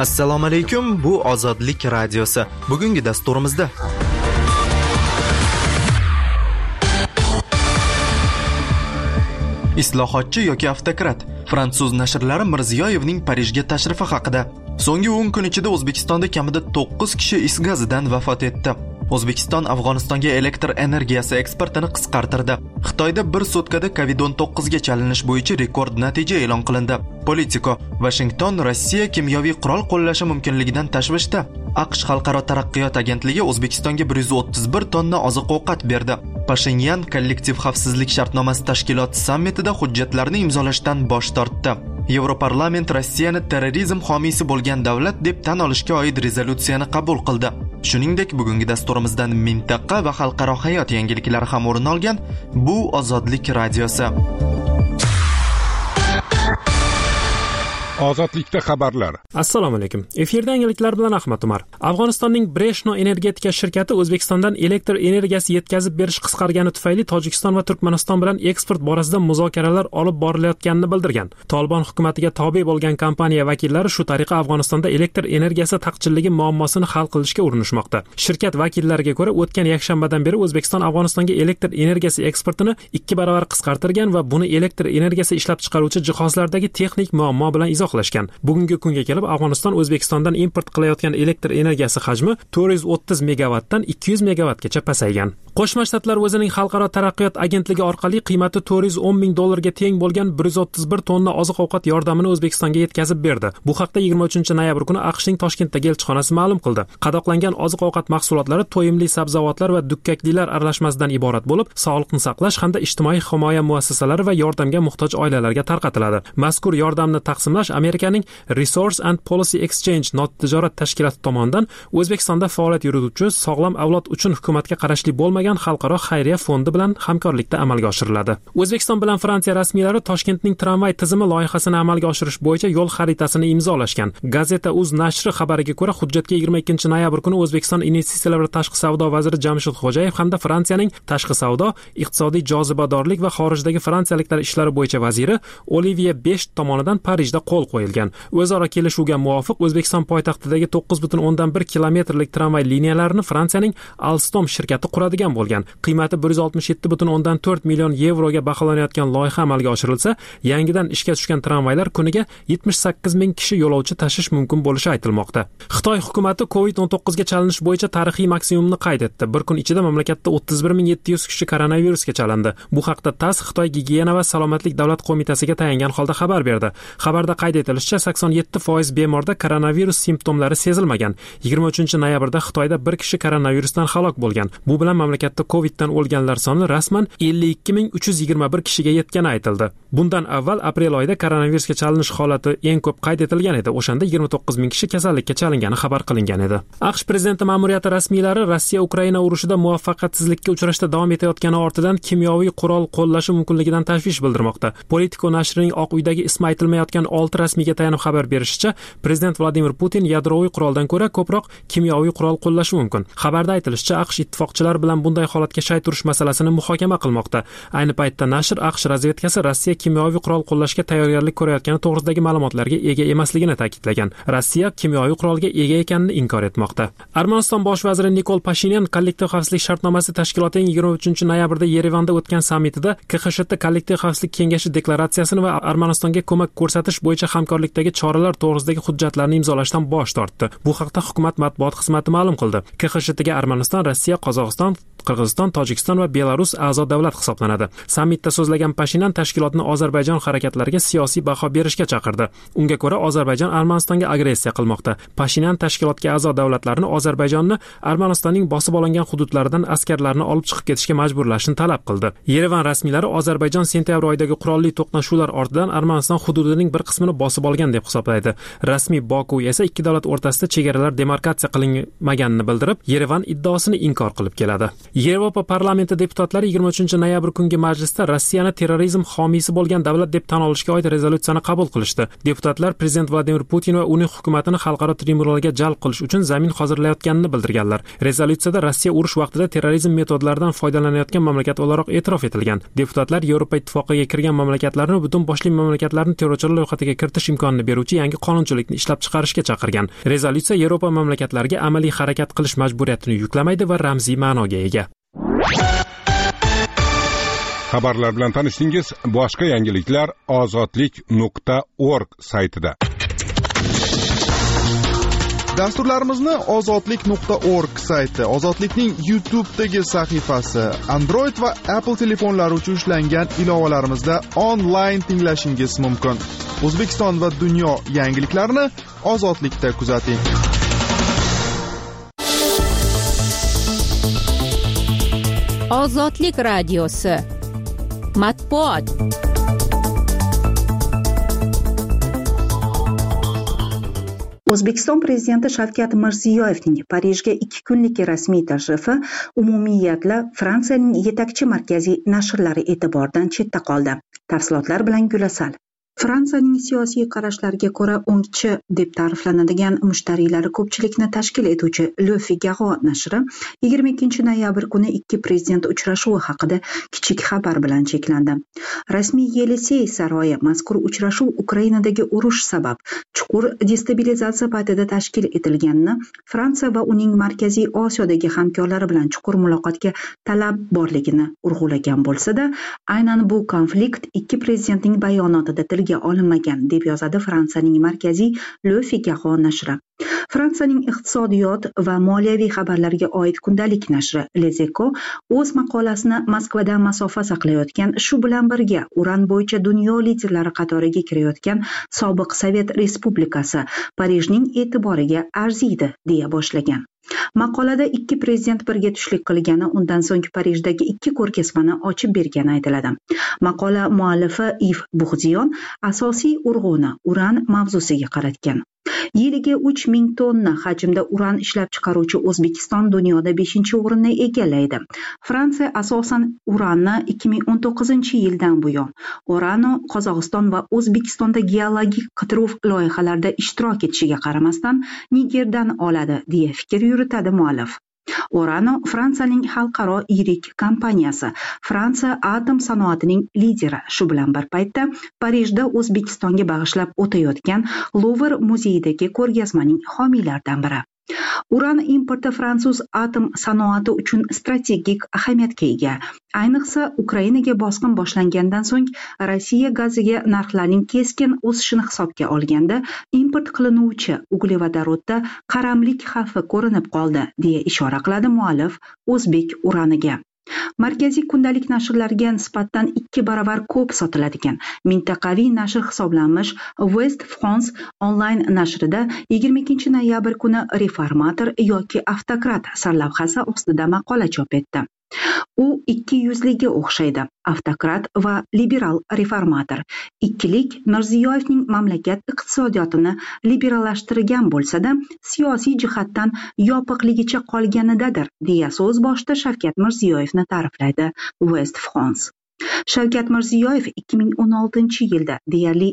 Assalomu alaykum, bu Ozodlik radiosi. Bugungi dasturimizda islohotchi yoki avtokrat, fransuz nashrlari Mirziyoyevning Parijga tashrifi haqida. So'nggi 10 kun ichida O'zbekistonda kamida 9 kishi is gazidan vafot etdi. O'zbekiston Afg'onistonga elektr energiyasi eksportini qisqartirdi. Xitoyda bir sutkada COVID-19 ga chalinish bo'yicha rekord natija e'lon qilindi. Politico: Washington Rossiya kimyoviy qurol qo'llashi mumkinligidan tashvishda. AQSh Xalqaro taraqqiyot agentligi O'zbekistonga 131 tonna oziq-ovqat berdi. Pashinyan kollektiv xavfsizlik shartnomasi tashkiloti sammitida hujjatlarni imzolashdan bosh tortdi. Yevroparlament Rossiyani terrorizm homiysi bo'lgan davlat deb tan olishga oid rezolyutsiyani qabul qildi. Shuningdek, bugungi dasturimizdan mintaqa va xalqaro hayot yangiliklari ham o'rin olgan. Bu Ozodlik radiosi. Ozodlikda xabarlar. Assalomu alaykum. Efirda yangiliklar bilan Ahmad Umar. Afg'onistonning Breshno energetika shirkati O'zbekistondan elektr energiyasi yetkazib berish qisqargani tufayli Tojikiston va Turkmaniston bilan eksport borasida muzokaralar olib borilayotganini bildirgan. Tolibon hukumatiga tobe bo'lgan kompaniya vakillari shu tariqa Afg'onistonda elektr energiyasi taqchilligi muammosini hal qilishga urinishmoqda. Shirkat vakillariga ko'ra, o'tgan yakshanbadan beri O'zbekiston Afg'onistonga elektr energiyasi eksportini 2 barobar qisqartirgan va buni elektr energiyasi ishlab chiqaruvchi jihozlardagi texnik muammo bilan izohlashgan. Bugungi kunga kelib Afg'oniston O'zbekistondan import qilayotgan elektr energiyasi hajmi 430 megawattdan 200 megawattgacha pasaygan. Qo'shma Shtatlar o'zining Xalqaro taraqqiyot agentligi orqali qiymati $410,000 ga teng bo'lgan 131 tonna oziq-ovqat yordamini O'zbekistonga yetkazib berdi. Bu haqda 23-noyabr kuni AQShning Toshkentdagi elchixonasi ma'lum qildi. Qadoqlangan oziq-ovqat mahsulotlari to'yimli sabzavotlar va dukkaklilar aralashmasidan iborat bo'lib, sog'liqni saqlash hamda ijtimoiy himoya muassasalari va yordamga muhtoj oilalarga tarqatiladi. Mazkur yordamni taqsimlash Amerikaning Resource and Policy Exchange notijorat tashkiloti tomonidan O'zbekistonda faoliyat yurituvchi Sog'lom avlod uchun hukumatga qarashli bo'lmagan xalqaro xayriya fondi bilan hamkorlikda amalga oshiriladi. O'zbekiston bilan Fransiya rasmiylari Toshkentning tramvay tizimi loyihasini amalga oshirish bo'yicha yo'l xaritasini imzolashgan. Gazeta.uz nashri xabariga ko'ra, hujjatga 22-noyabr kuni O'zbekiston investitsiyalar va tashqi savdo vaziri Jamshid Xo'jayev hamda Fransiyaning tashqi savdo, iqtisodiy jozibadorlik va xorijdagi fransiyaliklar ishlari bo'yicha vaziri Olivier Besh tomonidan Parijda qo'l qo'yilgan. O'zaro kelishuvga muvofiq O'zbekiston poytaxtidagi 9,1 kilometrlik tramvay liniyalarini Fransiyaning Alstom shirkati quradigan bo'lgan. Qiymati 167,4 million yevroga baholanayotgan loyiha amalga oshirilsa, yangidan ishga tushgan tramvaylar kuniga 78,000 kishi yo'lovchi tashish mumkin bo'lishi aytilmoqda. Xitoy hukumati COVID-19 ga chalinish bo'yicha tarixiy maksimumni qayd etdi. Bir kun ichida mamlakatda 31,700 kishi koronavirusga chalindi. Bu haqda TASS Xitoy gigiyena va salomatlik davlat qo'mitasiga tayangan holda xabar berdi. Xabarda qayd etilishicha, 87% bemorda koronavirus simptomlari sezilmagan. 23-noyabrda Xitoyda bir kishi koronavirusdan halok bo'lgan. Bu bilan mamlakatda COVID-dan o'lganlar soni rasman 52,321 kishiga yetgani aytildi. Bundan avval aprel oyida koronavirusga chalinish holati eng ko'p qayd etilgan edi. O'shanda 29,000 kishi kasallikka chalingani xabar qilingan edi. AQSh prezidenti ma'muriyati rasmiylari Rossiya-Ukraina urushida muvaffaqiyatsizlikka uchrashda davom etayotgani ortidan kimyoviy qurol qo'llashi mumkinligidan tashvish bildirmoqda. Politico nashrining Oq uydagi ismi aytilmayotgan 6 rasmiyga tayanib xabar berishicha, prezident Vladimir Putin yadroviy quroldan ko'ra ko'proq kimyoviy qurol qo'llashi mumkin. Xabarda aytilishicha, AQSh ittifoqchilar bilan bunday holatga shay turish masalasini muhokama qilmoqda. Ayni paytda nashr AQSh razvedkasi Rossiya kimyoviy qurol qo'llashga tayyorgarlik ko'rayotgani to'g'risidagi ma'lumotlarga ega emasligini ta'kidlagan. Rossiya kimyoviy qurolga ega ekanini inkor etmoqda. Armaniston bosh vaziri Nikol Pashinyan kollektiv xavfsizlik shartnomasi tashkilotining 23-noyabrda Yerevanda o'tgan sammitida KXSHT kollektiv xavfsizlik kengashi deklaratsiyasini va Armanistonga ko'mak ko'rsatish bo'yicha hamkorlikdagi choralar to'g'risidagi hujjatlarni imzolashdan bosh tortdi. Bu haqda hukumat matbuot xizmati ma'lum qildi. KXSHTga Armaniston, Rossiya, Qozog'iston, Qirg'iziston, Tojikiston va Belarus a'zo davlat hisoblanadi. Sammitda so'zlagan Pashinyan tashkilotni Ozarbayjon harakatlariga siyosiy baho berishga chaqirdi. Unga ko'ra, Ozarbayjon Armanistonga agressiya qilmoqda. Pashinyan tashkilotga a'zo davlatlarni Ozarbayjonni Armanistonning bosib olingan hududlaridan askarlarni olib chiqib ketishga majburlashni talab qildi. Yerevan rasmiylari Ozarbayjon sentyabr oyidagi qurolli to'qnashuvlar ortidan Armaniston hududining bir qismini bosib olgan deb hisoblaydi. Rasmiy Boku esa ikki davlat o'rtasida chegaralar demarkatsiya qilinmaganini bildirib, Yerevan iddaosini inkor qilib keladi. Yevropa parlamenti deputatlari 23-noyabr kungi majlisda Rossiyani terrorizm homiysi bo'lgan davlat deb tan olishga oid rezolyutsiyani qabul qilishdi. Deputatlar prezident Vladimir Putin va uning hukumatini xalqaro tribunalga jalb qilish uchun zamin hozirlayotganini bildirganlar. Rezolyutsiyada Rossiya urush vaqtida terrorizm metodlaridan foydalanayotgan mamlakat o'laroq e'tirof etilgan. Deputatlar Yevropa ittifoqiga kirgan mamlakatlarni butun boshli mamlakatlarni terrorchilar ro'yxatiga kiritish imkonini beruvchi yangi qonunchilikni ishlab chiqarishga chaqirgan. Rezolyutsiya Yevropa mamlakatlariga amaliy harakat qilish majburiyatini yuklamaydi va ramziy ma'noga ega. Xabarlar bilan tanishdingiz. Boshqa yangiliklar ozodlik.org saytida. Dasturlarimizni ozodlik.org sayti, Ozodlikning YouTube'dagi sahifasi, Android va Apple telefonlari uchun ishlangan ilovalarimizda onlayn tinglashingiz mumkin. O'zbekiston va dunyo yangiliklarini Ozodlikda kuzating. Ozodlik radiosi. Matbuot. O'zbekiston prezidenti Shavkat Mirziyoyevning Parijga 2 kunlik rasmiy tashrifi umumiyatla Fransiyaning yetakchi markaziy nashrlari e'tiboridan chetda qoldi. Tafsilotlar bilan Gulasal. Fransiyaning siyosiy qarashlariga ko'ra o'ngchi deb ta'riflanadigan mushtariylari ko'pchilikni tashkil etuvchi Le Figaro nashri 22 noyabr kuni ikki prezident uchrashuvi haqida kichik xabar bilan cheklandi. Rasmiy Yelisey saroyi mazkur uchrashuv Ukrainadagi urush sabab chuqur destabilizatsiya paytida tashkil etilganini, Fransiya va uning Markaziy Osiyodagi hamkorlari bilan chuqur muloqotga talab borligini urg'ulagan bo'lsa-da, aynan bu konflikt ikki prezidentning bayonotida tilga olinmagan deb yozadi Fransiyaning markaziy Le Figaro nashri. Fransiyaning iqtisodiyot va moliyaviy xabarlarga oid kundalik nashri Les Echos o'z maqolasini Moskvadan masofa saqlayotgan, shu bilan birga uran bo'yicha dunyo liderlari qatoriga kirayotgan sobiq Sovet Respublikasi Parijning e'tiboriga arziydi deya boshlagan. Maqolada ikki prezident birga tushlik qilgani, undan so'ng Parijdagi ikki ko'rgazmani ochib bergani aytiladi. Maqola muallifi Yves Bourdieu asosiy urg'uni uran mavzusiga qaratgan. Yiliga 3000 tonna hajmda uran ishlab chiqaruvchi O'zbekiston dunyoda 5-o'rinni egallaydi. Fransiya asosan uranni 2019-yildan buyon Orano, Qozog'iston va O'zbekistonda geologik qidiruv loyihalarida ishtirok etishiga qaramasdan Nigerdan oladi deya fikr yuritadi muallif. Orano Fransiyaning xalqaro yirik kompaniyasi, Fransiya atom sanoatining lideri. Shu bilan bir paytda Parijda O'zbekistonga bag'ishlab o'tayotgan Louvre muzeyidagi ko'rgazmaning homiylaridan biri. Uran importi fransuz atom sanoati uchun strategik ahamiyatga ega. Ayniqsa, Ukrainaga bosqin boshlangandan so'ng Rossiya gaziga narxlarning keskin o'sishini hisobga olganda import qilinuvchi uglevodorodda qaramlik xavfi ko'rinib qoldi deya ishora qiladi muallif o'zbek uraniga. Markaziy kundalik nashrlarga nisbatan 2 baravar ko'p sotiladigan mintaqaviy nashr hisoblanmish West France onlayn nashrida 22 noyabr kuni reformator yoki avtokrat sarlavhasi ostida maqola chop etdi. U ikki yuzliga o'xshaydi. Avtokrat va liberal reformator. Ikkilik Mirziyoyevning mamlakat iqtisodiyotini liberallashtirgan bo'lsa-da, siyosiy jihatdan yopiqligicha qolganidadir deya so'z boshida Shavkat Mirziyoyevni ta'riflaydi West France. Shavkat Mirziyoyev 2016-yilda deyarli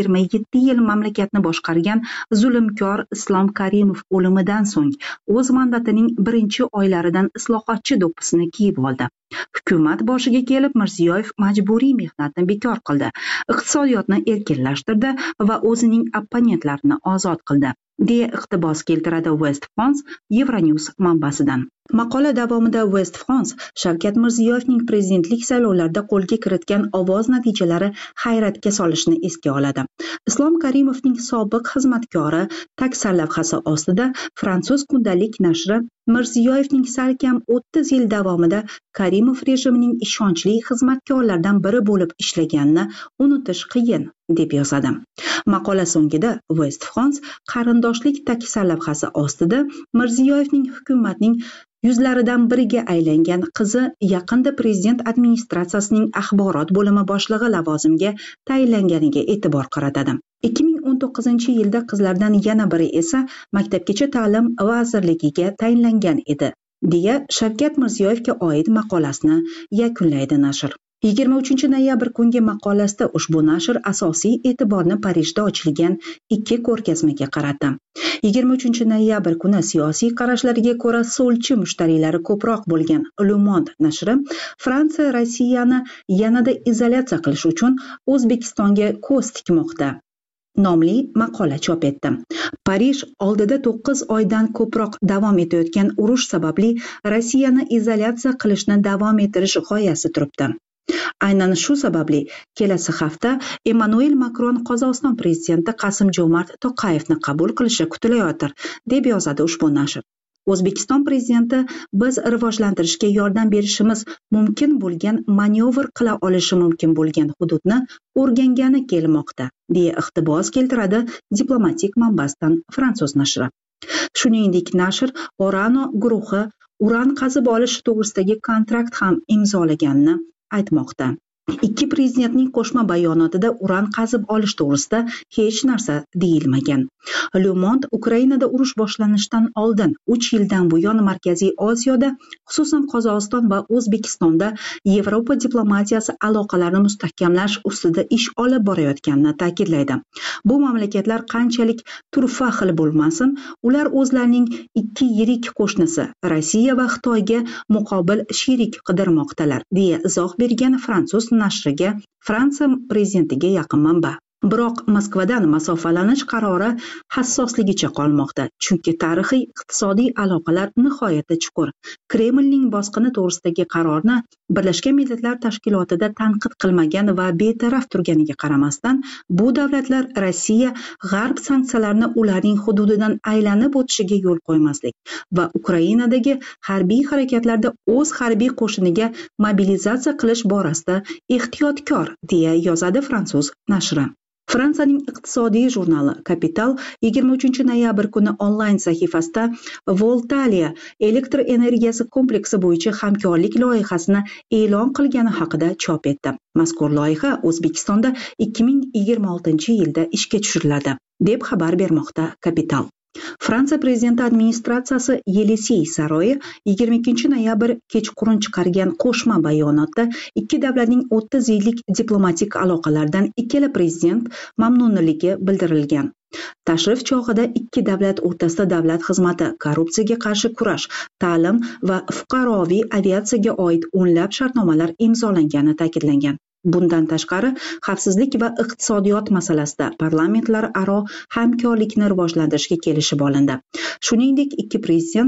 27 yil mamlakatni boshqargan zulmkor Islom Karimov o'limidan so'ng o'z mandatining birinchi oylaridan islohotchi do'ppisini kiyib oldi. Hukumat boshiga kelib Mirziyoyev majburiy mehnatni bekor qildi, iqtisodiyotni erkinlashtirdi va o'zining opponentlarini ozod qildi deya iqtibos keltiradi West France Euronews manbasidan. Maqola davomida West France Shavkat Mirziyoyevning prezidentlik saylovlarida qo'lga kiritgan ovoz natijalari hayratga solishni esga oladi. Islom Karimovning sobiq xizmatkori tag sarlavhasi ostida fransuz kundalik nashri Mirziyoyevning salkam 30 yil davomida Karimov rejimining ishonchli xizmatkorlaridan biri bo'lib ishlaganini unutish qiyin deb yozadi. Maqola so'ngida West France qarindoshlik tag sarlavhasi ostida Mirziyoyevning hukumatning yuzlaridan biriga aylangan qizi yaqinda prezident administratsiyasining axborot bo'limi boshlig'i lavozimiga tayinlanganiga e'tibor qaratadi. 2019-yilda qizlardan yana biri esa Maktabgacha ta'lim vazirligiga tayinlangan edi, deya Shavkat Mirziyoyevga oid maqolasini yakunlaydi nashr. 23 noyabr kungi maqolasida ushbu nashr asosiy e'tiborni Parijda ochilgan ikki ko'rgazmaga qaratdi. 23 noyabr kuni siyosiy qarashlariga ko'ra so'lchi mushtariylari ko'proq bo'lgan Le Monde nashri Fransiya Rossiyani yanada izolyatsiya qilish uchun O'zbekistonga ko'z tikmoqda nomli maqola chop etdi. Parij oldida 9 oydan ko'proq davom etayotgan urush sababli Rossiyani izolyatsiya qilishni davom ettirish g'oyasi turibdi. Aynan shu sababli kelasi hafta Emmanuel Makron Qozog'iston prezidenti Qasim-Jo'mart To'qayevni qabul qilishi kutilayotir, deb yozadi ushbu nashr. O'zbekiston prezidenti biz rivojlantirishga yordam berishimiz mumkin bo'lgan, manyovr qila olishi mumkin bo'lgan hududni o'rgangani kelmoqda, deya iqtibos keltiradi diplomatik manbasdan fransuz nashri. Shuningdek, nashr Orano guruhi uran qazib olish to'g'risidagi kontrakt ham imzolaganini aytmoqda. Ikki prezidentning qo'shma bayonotida uran qazib olish to'g'risida hech narsa deyilmagan. Le Monde Ukrainada urush boshlanishidan oldin 3 yildan buyon Markaziy Osiyoda, xususan Qozog'iston va O'zbekistonda Yevropa diplomatiyasi aloqalarini mustahkamlash ustida ish olib borayotganini ta'kidlaydi. Bu mamlakatlar qanchalik turfa xil bo'lmasin, ular o'zlarining ikki yirik qo'shnisi Rossiya va Xitoyga muqobil sherik qidirmoqdalar, deya izoh bergan fransuz nashriga Fransiya prezidentiga yaqin manba. Biroq Moskvadan masofalanish qarori hassosligicha qolmoqda, chunki tarixiy iqtisodiy aloqalar nihoyatda chuqur. Kremlning bosqini to'g'risidagi qarorni Birlashgan Millatlar Tashkilotida tanqid qilmagan va betaraf turganiga qaramasdan, bu davlatlar Rossiya g'arb sanksiyalarini ularning hududidan aylanib o'tishiga yo'l qo'ymaslik va Ukrainadagi harbiy harakatlarda o'z harbiy qo'shiniga mobilizatsiya qilish borasida ehtiyotkor, deya yozadi fransuz nashri. Fransiyaning iqtisodiy jurnali Capital 23 noyabr kuni onlayn sahifasida Voltalia elektr energiyasi kompleksi bo'yicha hamkorlik loyihasini e'lon qilgani haqida chop etdi. Mazkur loyiha O'zbekistonda 2026-yilda ishga tushiriladi, deb xabar bermoqda Capital. Fransiya prezidenti administratsiyasi Yelisey saroyi 22 noyabr kechqurun chiqargan qo'shma bayonotda ikki davlatning 30 yillik diplomatik aloqalardan ikkala prezident mamnunligi bildirilgan. Tashrif chog'ida ikki davlat o'rtasida davlat xizmati, korrupsiyaga qarshi kurash, ta'lim va fuqaroviy aviatsiyaga oid o'nlab shartnomalar imzolangani ta'kidlangan. Bundan tashqari, xavfsizlik va iqtisodiyot masalasida parlamentlararo hamkorlikni rivojlantirishga kelishib olindi. Shuningdek, ikki prezident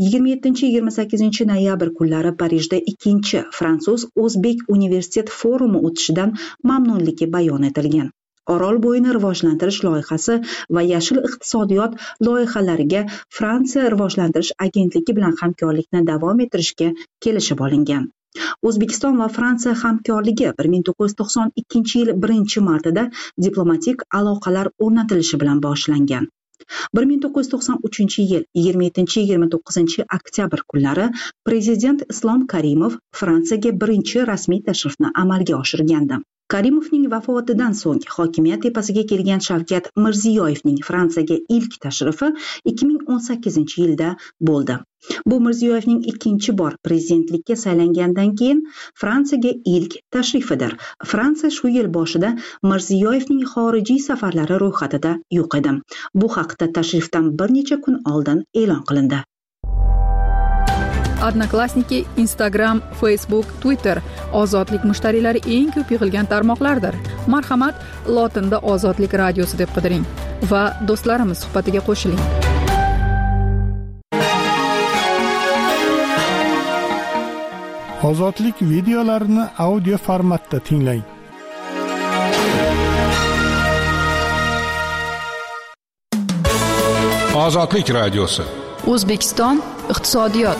27-28 noyabr kunlari Parijda ikkinchi Fransuz-O'zbek universitet forumi o'tishidan mamnunligi bayon etilgan. Orol bo'yini rivojlantirish loyihasi va yashil iqtisodiyot loyihalariga Fransiya rivojlantirish agentligi bilan hamkorlikni davom ettirishga kelishib olingan. O'zbekiston va Fransiya hamkorligi 1992-yil 1-martida diplomatik aloqalar o'rnatilishi bilan boshlangan. 1993-yil 27-29 oktyabr kunlari prezident Islom Karimov Fransiyaga birinchi rasmiy tashrifni amalga oshirgandi. Karimovning vafotidan so'ng hokimiyat tepasiga kelgan Shavkat Mirziyoyevning Fransiyaga ilk tashrifi 2018-yilda bo'ldi. Bu Mirziyoyevning ikkinchi bor prezidentlikka saylangandan keyin Fransiyaga ilk tashrifidir. Fransiya shu yil boshida Mirziyoyevning xorijiy safarlari ro'yxatida yo'q edi. Bu haqda tashrifdan bir necha kun oldin e'lon qilindi. Odnoklassniki, Instagram, Facebook, Twitter ozodlik mushtariylari eng ko'p yig'ilgan tarmoqlardir. Marhamat, lotinda Ozodlik radiosi deb qidiring va do'stlarimiz suhbatiga qo'shiling. Ozodlik videolarini audio formatda tinglang. Ozodlik radiosi. O'zbekiston iqtisodiyot.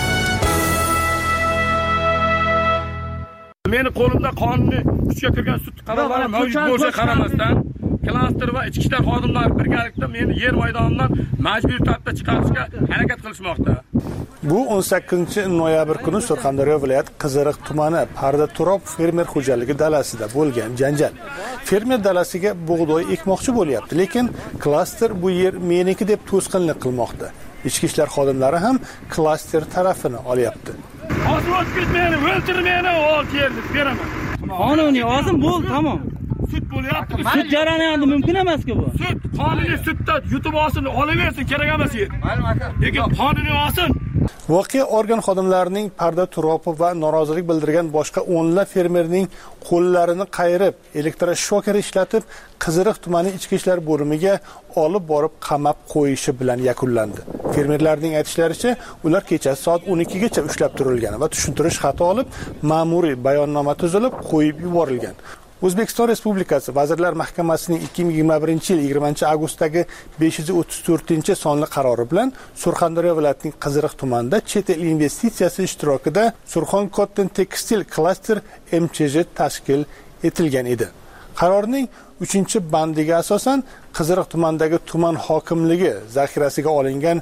Meni qo'limda qonunni kuchga kirgan sud qarorlari mavjud bo'lsa qaramasdan, klaster va ichki ishlar xodimlari birgalikda meni yer maydonidan majburiy tartibda chiqarishga harakat qilishmoqda. Bu 18 noyabr kuni Surxondaryo viloyat Qiziriq tumani Parda Turob fermer xo'jaligi dalasida bo'lgan janjal. Fermer dalasiga bug'doy ekmoqchi bo'lyapti, lekin klaster bu yer meniki deb to'sqinlik qilmoqda. Ichki ishlar xodimlari ham klaster tarafini olyapti. Hozir o'tkazmayni, o'ltirmayni, yerni beraman. Qonuniy ozim bo'l, tamom. Sud bo'lyapti. Sud jarayoni mumkin emas-ku bu. Sud qonuniy sudda yutib olsin, olaversin, kerak emas yer. Lekin qonuniy olsin. Voqea organ xodimlarining parda turopi va norozilik bildirgan boshqa o'nlab fermerning qo'llarini qayirib, elektroshoker ishlatib, Qiziriq tumani ichki ishlar bo'limiga olib borib qamab qo'yishi bilan yakunlandi. Fermerlarning aytishlaricha, ular kechasi soat 12 gacha ushlab turilgan va tushuntirish xati olib, ma'muriy bayonnoma tuzilib, qo'yib yuborilgan. O'zbekiston Respublikasi Vazirlar Mahkamasining 2021-yil 20-avgustdagi 534-sonli qarori bilan Surxondaryo viloyatining Qiziriq tumanida chet el investitsiyasi ishtirokida Surxon Cotton Textile Cluster MCJ tashkil etilgan edi. Qarorning 3-bandiga asosan Qiziriq tumanidagi tuman hokimligi zaxirasiga olingan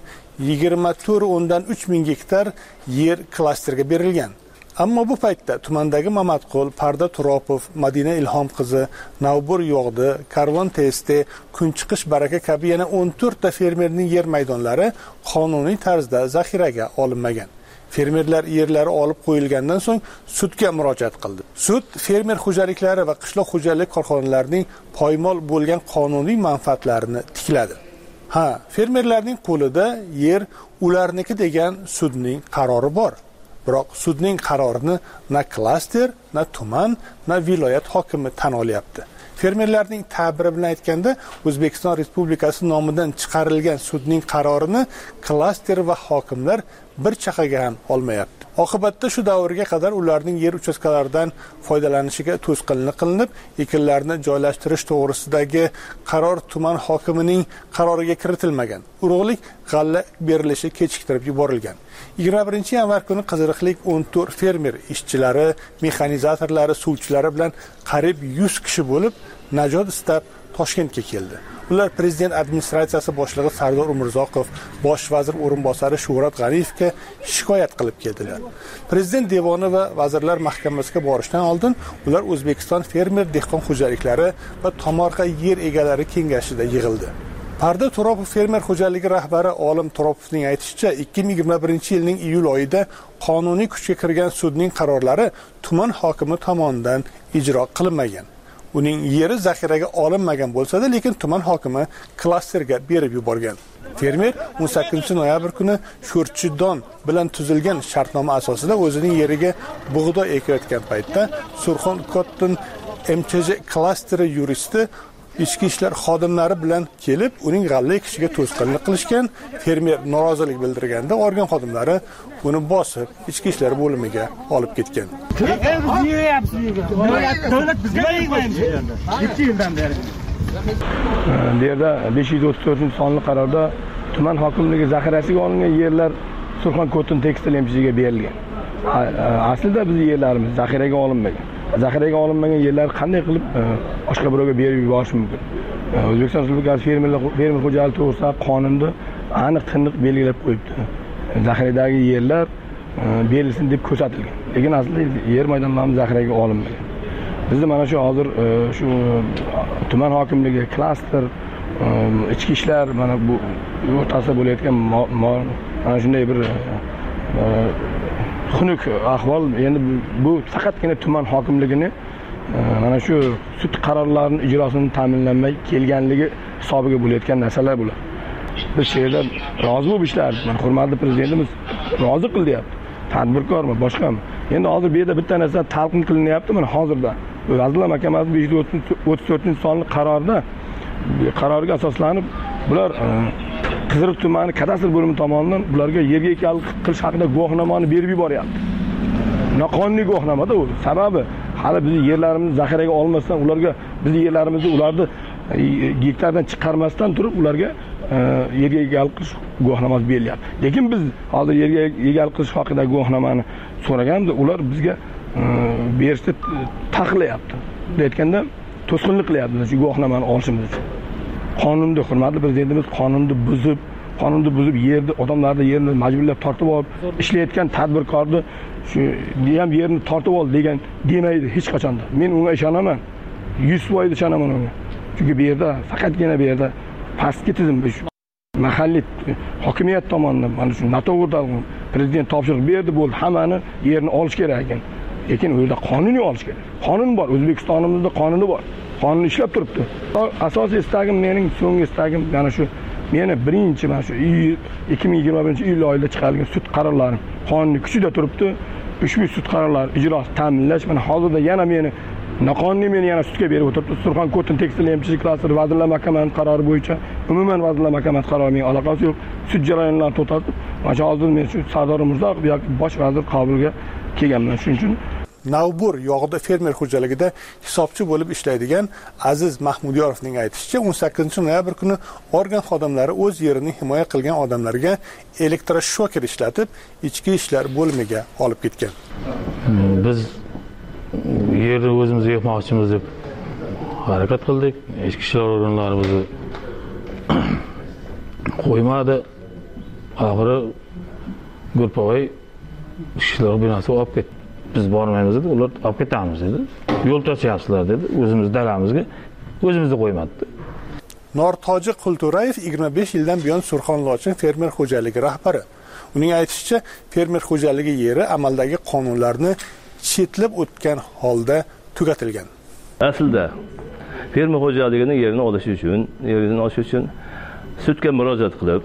24,3 ming gektar yer klasterga berilgan. Ammo bu paytda tumandagi Mamatqul, Parda Turopov, Madina Ilhom qizi, Navbur Yo'g'di, Karvon Teste, Kunchiqish Baraka kabi yana 14 ta fermerning yer maydonlari qonuniy tarzda zaxiraga olinmagan. Fermerlar yerlari olib qo'yilgandan so'ng sudga murojaat qildi. Sud fermer xo'jaliklari va qishloq xo'jalik korxonalarining poymol bo'lgan qonuniy manfaatlarini tikladi. Fermerlarning qo'lida yer ularniki degan sudning qarori bor. Biroq sudning qarorini na klaster, na tuman, na viloyat hokimi tan olyapti. Fermerlarning ta'biri bilan aytganda, O'zbekiston Respublikasi nomidan chiqarilgan sudning qarorini klaster va hokimlar bir chaqaga ham olmayapti. Oqibatda shu davrga qadar ularning yer uchastkalaridan foydalanishiga to'sqinlik qilinib, ekinlarni joylashtirish to'g'risidagi qaror tuman hokimining qaroriga kiritilmagan. Urug'lik g'alla berilishi kechiktirib yuborilgan. 21-yanvar kuni Qiziriqlik 14 fermer ishchilari, mexanizatorlari, suvchilari bilan qariyb 100 kishi bo'lib, najot istab Toshkentga keldi. Ular prezident administratsiyasi boshlig'i Sardor Umurzoqov, bosh vazir o'rinbosari Shuhrat G'aniyevga shikoyat qilib keldilar. Prezident devoni va vazirlar mahkamasiga borishdan oldin ular O'zbekiston fermer dehqon xo'jaliklari va tomorqa yer egalari kengashida yig'ildi. Parda Turopov fermer xo'jaligi rahbari Olim Turopovning aytishicha, 2021-yilning iyul oyida qonuniy kuchga kirgan sudning qarorlari tuman hokimi tomonidan ijro qilinmagan. Uning yeri zaxiraga olinmagan bo'lsa-da, lekin tuman hokimi klasterga berib yuborgan. Fermer 18-noyabr kuni Sho'rchidon bilan tuzilgan shartnoma asosida o'zining yeriga bug'doy ekayotgan paytda Surxon Cotton MCJ klasteri yuristi ichki ishlar xodimlari bilan kelib, uning g'alla ekishiga to'sqinlik qilishgan. Fermer norozilik bildirganda organ xodimlari uni bosib, ichki ishlar bo'limiga olib ketgan. Davlat bizga tegmaydi. 2 yildan beri. Bu yerda 534-sonli qarorda tuman hokimligi zaxirasiga olingan yerlar Surxon Cotton Textile MCJga berilgan. Aslida bizning yerlarimiz zaxiraga olinmagan. Zaxiraga olinmagan yerlar qanday qilib boshqa birovga berib yuborish mumkin? O'zbekiston Respublikasi fermer xo'jaligi to'g'risida qonunda aniq tiniq belgilab qo'yibdi. Zaxiradagi yerlar berilsin deb ko'rsatilgan. Lekin aslida yer maydonlarimiz zaxiraga olinmagan. Bizda mana shu hozir shu tuman hokimligi, klaster, ichki ishlar mana bu o'rtasida bo'layotgan mana shunday bir xunuk ahvol. Endi bu faqatgina tuman hokimligini mana shu sud qarorlarining ijrosini ta'minlanmay kelganligi hisobiga bo'layotgan narsalar bular. Biz shu yerda rozi bo'lib ishlardik. Mana hurmatli prezidentimiz rozi qil deyapti. Tadbirkormi, boshqami? Endi hozir bu yerda bitta narsa talqin qilinyapti. Mana hozirda Vazirlar Mahkamasi 534-sonli qarorga asoslanib bular Qiziriq tumani kadastr bo'limi tomonidan bularga yerga egalik qilish haqida guvohnomani berib yuboryapti. Noqonuniy guvohnomada u. Sababi hali bizning yerlarimizni zaxiraga olmasdan ularga bizning yerlarimizni ularni gektardan chiqarmasdan turib ularga yerga egalik qilish guvohnomasi berilyapti. Lekin biz hozir yerga egalik qilish haqida guvohnomani so'raganimda ular bizga berishni taqiqlayapti. Aytganda to'sqinlik qilyapti shu guvohnomani olishimiz uchun. Qonunda hurmatli prezidentimiz qonunni buzib yerni odamlarni yerini majburlab tortib olib ishlayotgan tadbirkorni shu ham yerni tortib ol degan demaydi hech qachon. Men unga ishonaman. 100% ishonaman unga. Chunki bu yerda faqatgina bu yerda pastki tizim mahalliy hokimiyat tomonidan mana shu noto'g'ri prezident topshiriq berdi bo'ldi, hammani yerni olish kerak ekan. Lekin u yerda qonuniy olish kerak. Qonun bor, O'zbekistonimizda qonuni bor. Qonun ishlab turibdi. Asosiy istagim, mening so'nggi istagim mana shu meni birinchi mana shu 2021 oyda chiqarilgan sut qarorlari qonuniy kuchida turibdi. Ushbu sut qarorlari ijrosi ta'minlash mana hozirda yana meni noqonuniy meni yana sutga berib o'tiribdi. Surxon Ko'tin tekstil emchilik klasteri Vazirlar Mahkamasining qarori bo'yicha umuman Vazirlar Mahkamasi qarorining aloqasi yo'q. Sut jarayonlarini to'xtatib, mana hozir men shu Sardor Umurzoqov yoki bosh vazir qabuliga kelganman. Shuning uchun Navbur yog'ida fermer xo'jaligida hisobchi bo'lib ishlaydigan Aziz Mahmudyorovning aytishicha, 18-noyabr kuni organ xodimlari o'z yerini himoya qilgan odamlarga elektroshoker ishlatib, ichki ishlar bo'limiga olib ketgan. Biz yerni o'zimiz yig'moqchimiz deb harakat qildik. Ichki ishlar organlarimizni qo'ymadi. Oxiri Gurpavoy ishlar binosiga olib ketdi. Biz bormaymiz dedi, ular olib ketamiz dedi. Yo'l toshyapsizlar dedi. O'zimiz dalamizga o'zimizni qo'ymadi. Nortoji Qulturayev 25 yildan buyon Surxonlochin fermer xo'jaligi rahbari. Uning aytishicha, fermer xo'jaligi yeri amaldagi qonunlarni chetlab o'tgan holda tugatilgan. Aslida fermer xo'jaligining yerini olish uchun sudga murojaat qilib,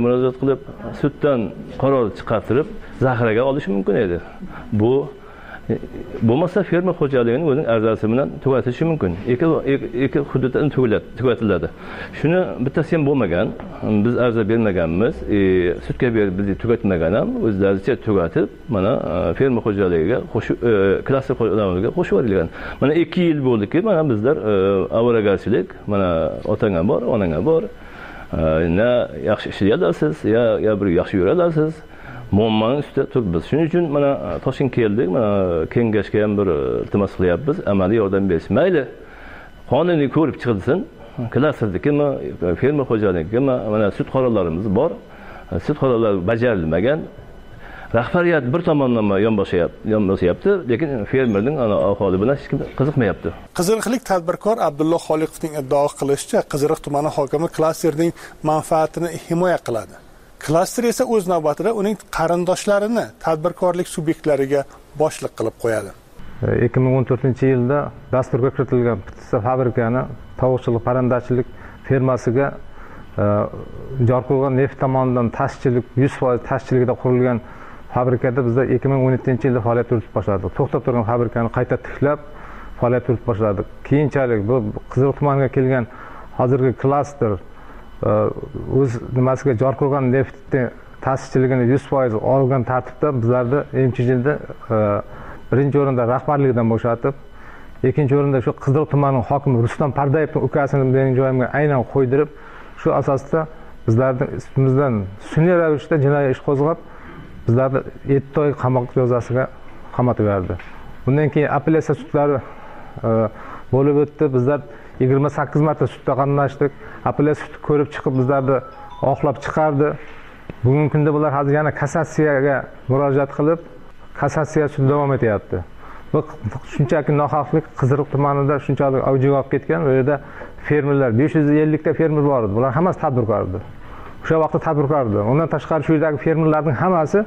suddan qaror chiqartirib, zaxiraga olish mumkin edi. Bu bo'lmasa fermer xo'jaligining o'zining arzasi bilan tugatishi mumkin. Ikki hududdan tugatiladi. Shuni bittasi ham bo'lmagan. Biz arza bermaganmiz. Sudga berib bizni tugatmagan ham o'zlaricha tugatib, mana fermer xo'jaligiga klaster xo'jaligi qo'shib yuborilgan. Mana 2 yil bo'ldiki, mana bizlar avaragarchilik, mana otangga bor, onangga bor. Na yaxshi ishlayapsiz, ya bir yaxshi yurasiz. Muammoning ustida turibmiz. Shuning uchun mana Toshkentga keldik, mana kengashga ham bir iltimos qilyapmiz, amaliy yordam berish. Mayli, qonuniy ko'rib chiqilsin, klasternikimi, fermer xo'jaligimi, mana sud qarorlarimiz bor. Sud qarorlari bajarilmagan. Rahbariyat bir tomonlama yonboshyapti, lekin fermerning ahvoli bilan hech kim qiziqmayapti. Qiziriqlik tadbirkor Abdulloh Xoliqovning iddao qilishicha, Qiziriq tumani hokimi klasterning manfaatini himoya qiladi. Klaster esa o'z navbatida uning qarindoshlarini tadbirkorlik subyektlariga boshliq qilib qo'yadi. 2014-yilda dasturga kiritilgan bitta fabrikani tovuqchilik, parrandachilik fermasiga Jorqo'rg'on neft tomonidan tashchilik 100% tashchiligida qurilgan fabrikada bizda 2017-yilda faoliyat yuritib boshladik. To'xtab turgan fabrikani qayta tiklab faoliyat yuritib boshladik. Keyinchalik bu Qiziriq tumaniga kelgan hozirgi klaster o'z nimasiga Jorqo'rg'on neftni ta'sischiligini 100% olgan tartibda bizlarda emchijilda birinchi o'rinda rahbarligidan bo'shatib, ikkinchi o'rinda shu Qiziriq tumanining hokimi Rustam Pardayevning ukasini mening joyimga aynan qo'ydirib, shu asosda bizlarning ustimizdan sun'iy ravishda jinoiy ish qo'zg'ab, bizlarni 7 oy qamoq jazosiga qamatib berdi. Bundan keyin apellyatsiya sudlari bo'lib o'tdi. Bizlar 28 marta sudda qatnashdik. Apellyatsiya sudi ko'rib chiqib bizlarni oqlab chiqardi. Bugungi kunda bular hozir yana kassatsiyaga murojaat qilib, kassatsiya sudi davom etyapti. Bu shunchaki nohaqlik Qiziriq tumanida shunchalik avjiga olib ketgan. Bu yerda fermerlar 550 ta fermer bor edi. Bular hammasi tadbirkor edi. O'sha vaqtda tadbirkor edi. Undan tashqari shu yerdagi fermerlarning hammasi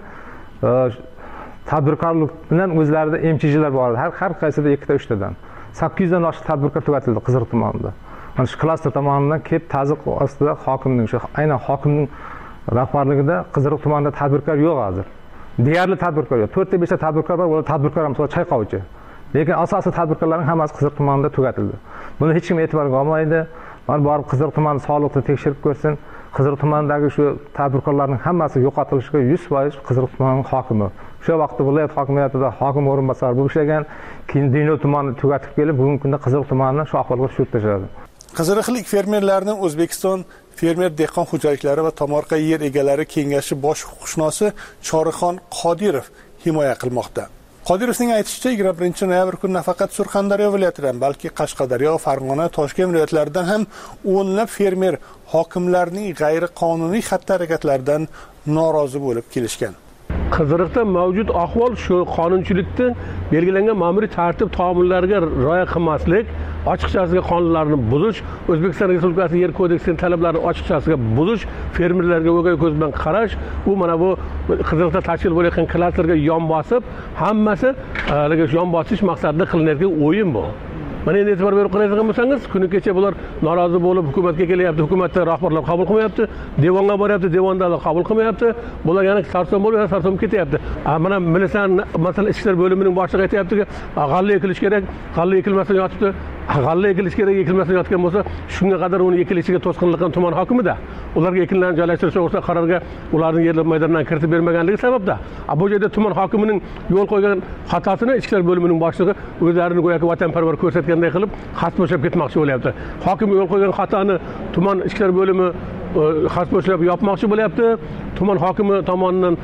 tadbirkorlik bilan o'zlarida emchijilar bor edi. Har qaysida 2 ta 3 tadan. 800 dan oshiq tadbirkor tugatildi Qiziriq tumanida. Mana shu klaster tomonidan kelib ta'ziq ostida hokimning shu aynan hokimning rahbarligida Qiziriq tumanida tadbirkor yo'q hozir. Deyarli tadbirkor yo'q. 4 ta 5 ta tadbirkor bor, ular tadbirkor ham chayqovchi. Lekin asosiy tadbirkorlarning hammasi Qiziriq tumanida tugatildi. Buni hech kim e'tiborga olmaydi. Mana borib Qiziriq tumani sog'liqni tekshirib ko'rsin. Qiziriq tumanidagi shu tadbirkorlarning hammasi yo'qotilishiga 100% Qiziriq tumanining hokimi. O'sha vaqtda viloyat hokimiyatida hokim o'rinbosari bo'lib ishlagan, keyin Denov tumanini tugatib kelib, bugungi kunda Qiziriq tumanini shu ahvolga tushirib tashladi. Qiziriqlik fermerlarning O'zbekiston fermer dehqon xo'jaliklari va tomorqa yer egalari kengashi bosh huquqshunosi Chorixon Qodirov himoya qilmoqda. Qodirovning aytishicha, 21-noyabr kuni nafaqat Surxondaryo viloyatidan, balki Qashqadaryo, Farg'ona, Toshkent viloyatlaridan ham o'nlab fermer hokimlarning g'ayriqonuniy xatti-harakatlaridan norozi bo'lib kelishgan. Qiziriqda mavjud ahvol shu qonunchilikda belgilangan ma'muriy tartib taomillariga rioya qilmaslik, ochiqchasiga qonunlarni buzish, O'zbekiston Respublikasi Yer kodeksining talablarini ochiqchasiga buzish, fermerlarga o'gay ko'z bilan qarash, u mana bu Qiziriqda tashkil bo'layotgan klasterga yon bosib, hammasi yon bosish maqsadida qilinadigan o'yin bu. mana endi e'tibor berib qaraydigan bo'lsangiz, kuni kecha bular norozi bo'lib hukumatga kelyapti, hukumatda rahbarlar qabul qilmayapti, devonga boryapti, devondalar qabul qilmayapti. Bular yana sarson bo'lib, sarson ketyapti. Mana militsiya masalan ichki ishlar bo'limining boshlig'i aytayaptiki, g'alla ekilish kerak, g'alla ekilmasdan yotibdi. G'alla ekilish kerak, ekilmasdan yotgan bo'lsa, shunga qadar uni ekilishiga to'sqinlik qilgan tuman hokimida. Ularga ekinlarni joylashtirish to'g'risida qarorga ularning yerlar maydonidan kiritib bermaganligi sababda. Bu yerda tuman hokimining yo'l qo'ygan xatosini ichki ishlar bo'limining boshlig'i o'zlarini go'yoki vatanparvar ko'rsatganday qilib xaspo'shlab ketmoqchi bo'lyapti. Hokim yo'l qo'ygan xatoni tuman ichki ishlar bo'limi xaspo'shlab yopmoqchi bo'lyapti. Tuman hokimi tomonidan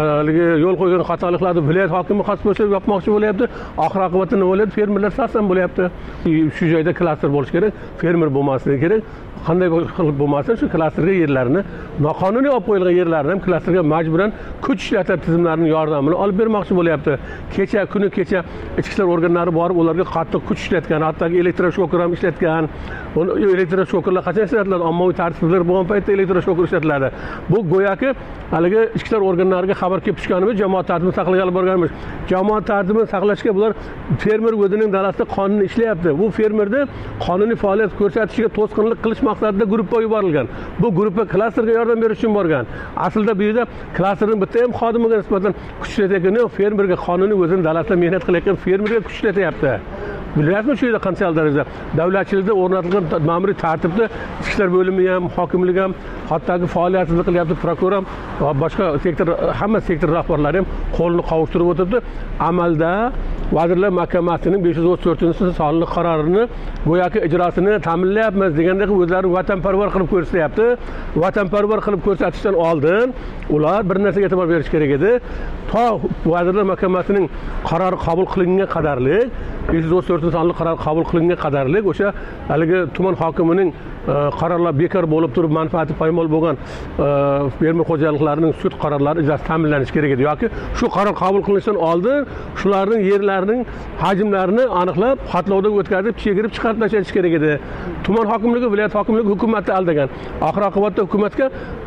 yo'l qo'ygan xatoliklarni viloyat hokimi xaspo'shlab yopmoqchi bo'lyapti. Oxir oqibatda nima bo'ladi? Fermerlar sarson bo'lyapti. Shu joyda klaster bo'lish kerak, fermer bo'lmasligi kerak. Qanday qilib bo'lmasin, shu klasterga yerlarni, noqonuniy olib qo'yilgan yerlarni ham klasterga majburan kuch ishlatib tizimlarining yordamini olib bermoqchi bo'lyapti. Kuni kecha ichki ishlar organlari borib ularga qattiq kuch ishlatgan, hattoki elektroshoker ham ishlatgan. Elektroshokerlar qachon ishlatiladi? Ommaviy tartiblar bo'lgan paytda elektroshoker ishlatiladi. Bu go'yoki haligi ichki ishlar organlariga xabar kelib tushganimiz, jamoat tartibini saqlagan bo'lganmiz. Jamoat tartibini saqlashga bular fermer o'zining dalasida qonuniy ishlayapti. Bu fermerni qonuniy faoliyat ko'rsatishiga to'sqinlik qilish maqsadida guruhga yuborilgan. Bu guruhga klasterga yordam berish uchun borgan. Aslida bu yerda klasterning bitta ham xodimiga nisbatan kuch ishlatayotgani yo'q, fermerga qonuniy o'zining dalasida mehnat qilayotgan fermerga kuch ishlatyapti. Bilasizmi shu yerda qanchalik darajada davlatchilikda o'rnatilgan ma'muriy tartibda ichki ishlar bo'limi ham, hokimlik ham, hattoki faoliyatini qilyapti, prokuror ham va boshqa sektor, hamma sektor rahbarlari ham qo'lni qovushtirib o'tiribdi. Amalda Vazirlar Mahkamasining 534-sonli qarorini go'yoki ijrosini ta'minlayapmiz degandek o'zlarini vatanparvar qilib ko'rsatyapti. Vatanparvar qilib ko'rsatishdan oldin ular bir narsaga e'tibor berish kerak edi. To Vazirlar Mahkamasining qarori qabul qilingan qadarlik 534-sonli qaror qabul qilingan qadarlik o'sha haligi tuman hokimining qarorlar bekor bo'lib turib manfaati poymol bo'lgan fermer xo'jaliklarining sud qarorlari ijrosi ta'minlanishi kerak edi yoki shu qaror qabul qilinishdan oldin shularning yerlarining hajmlarini aniqlab xatlovdan o'tkazib chegirib chiqarib tashlash kerak edi. Tuman hokimligi, viloyat hokimligi hukumatni aldagan. Oxir oqibatda hukumatga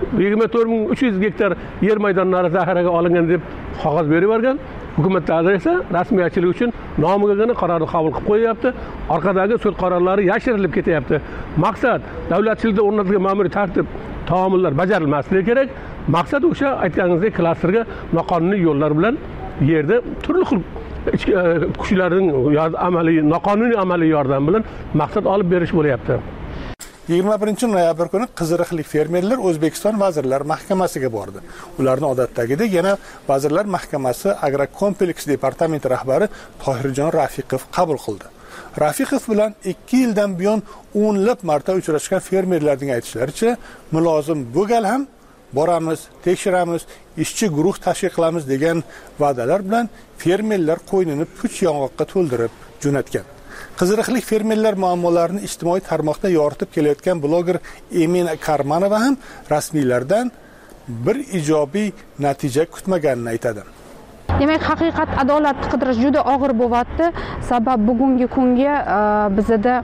24300 gektar yer maydonlari zaxiraga olingan deb qog'oz berib yuborgan. Hukumat esa rasmiyatchilik uchun nomigagina qarorni qabul qilib qo'yapti. Orqadagi sud qarorlari yashirilib ketyapti. Maqsad davlatchilikda o'rnatilgan ma'muriy tartib taomillar bajarilmasligi kerak. Maqsad o'sha aytganingizdek klasterga noqonuniy yo'llar bilan yerda turli xil kuchlarning noqonuniy amaliy yordam bilan maqsad olib berish bo'lyapti. 21-noyabr kuni Qiziriqlik fermerlar O'zbekiston Vazirlar Mahkamasiga bordi. Ularni odatdagidek yana Vazirlar Mahkamasi Agrokompleks departamenti rahbari Tohirjon Rafiqov qabul qildi. Rafiqov bilan 2 yildan buyon o'nlab marta uchrashgan fermerlarning aytishlaricha, mulozim bu gal ham boramiz, tekshiramiz, ishchi guruh tashkil qilamiz degan va'dalar bilan fermerlar qo'ynini puch yong'oqqa to'ldirib jo'natgan. Qiziriqlik fermerlar muammolarini ijtimoiy tarmoqda yoritib kelayotgan bloger Emina Karmanova ham rasmiylardan bir ijobiy natija kutmaganini aytadi. Demak, haqiqat adolat qidirish juda og'ir bo'lyapti. Sabab bugungi kunga bizda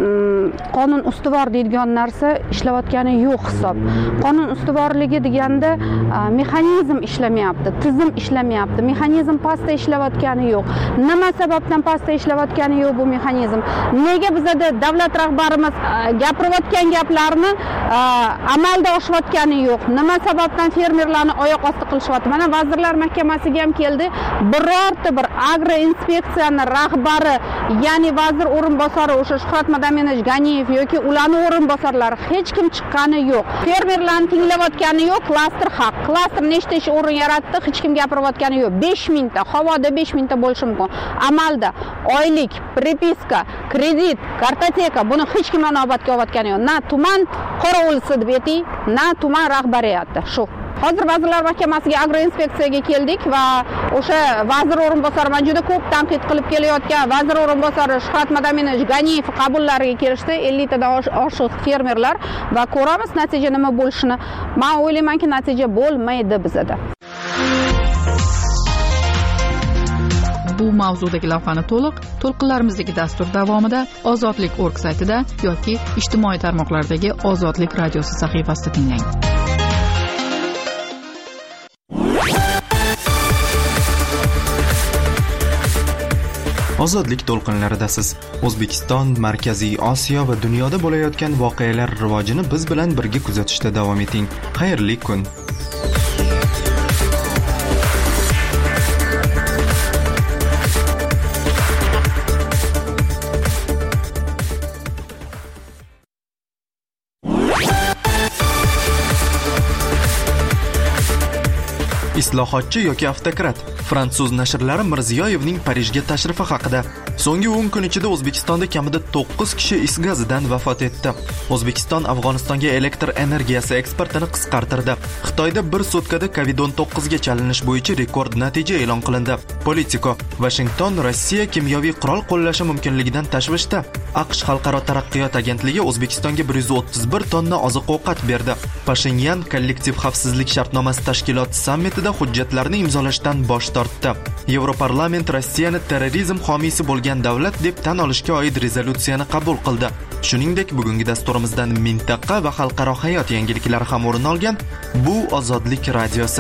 qonun ustuvor deydigan narsa ishlayotgani yo'q hisob. Qonun ustuvorligi deganda mexanizm ishlamayapti, tizim ishlamayapti, mexanizm pastda ishlayotgani yo'q. Nima sababdan pastda ishlayotgani yo'q bu mexanizm? Nega bizda davlat rahbarimiz gapirayotgan gaplarni amalda oshayotgani yo'q? Nima sababdan fermerlarni oyoq osti qilishyapti? Mana Vazirlar Mahkamasiga ham keldi. Birorta bir agroinspeksiyani rahbari, ya'ni vazir o'rinbosari o'sha Shuhrat Madaminov Ganiyev yoki ularning o'rinbosarlari hech kim chiqqani yo'q. Fermerlarni tinglayotgani yo'q. Klaster haq. Klaster nechta ish o'rin yaratdi, hech kim gapirayotgani yo'q. 5000 ta, havoda 5000 ta bo'lishi mumkin. Amalda oylik, prepiska, kredit, kartoteka buni hech kim inobatga olayotgani yo'q. Na tuman qorovulisi deb ayting, na tuman rahbariyati. Shu hozir Vazirlar Mahkamasiga agroinspeksiyaga keldik va o'sha vazir o'rinbosari men juda ko'p tanqid qilib kelayotgan vazir o'rinbosari Shuhrat Madaminov Ganiyev qabullariga kelishdi. 50 tadan oshiq fermerlar va ko'ramiz natija nima bo'lishini. Men o'ylaymanki, natija bo'lmaydi bizda. Bu mavzudagi lavhani to'lqinlarimizdagi dastur davomida ozodlik.org saytida yoki ijtimoiy tarmoqlardagi Ozodlik radiosi sahifasida tinglang. Ozodlik to'lqinlaridasiz. O'zbekiston, Markaziy Osiyo va dunyoda bo'layotgan voqealar rivojini biz bilan birga kuzatishda davom eting. Xayrli kun. Islohotchi yoki avtokrat. Fransuz nashrlari Mirziyoyevning Parijga tashrifi haqida. So'nggi 10 kun ichida O'zbekistonda kamida 9 kishi is gazidan vafot etdi. O'zbekiston Afg'onistonga elektr energiyasi eksportini qisqartirdi. Xitoyda bir sutkada COVID-19 ga chalinish bo'yicha rekord natija e'lon qilindi. Politico. Washington Rossiya kimyoviy qurol qo'llashi mumkinligidan tashvishda. AQSh Xalqaro taraqqiyot agentligi O'zbekistonga 131 tonna oziq-ovqat berdi. Pashinyan kollektiv xavfsizlik shartnomasi tashkiloti sammitida hujjatlarni imzolashdan bosh tortdi. Yevroparlament Rossiyani terrorizm homiysi bo'lgan davlat deb tan olishga oid rezolyutsiyani qabul qildi. Shuningdek, bugungi dasturimizdan mintaqa va xalqaro hayot yangiliklari ham o'rin olgan. Bu Ozodlik radiosi.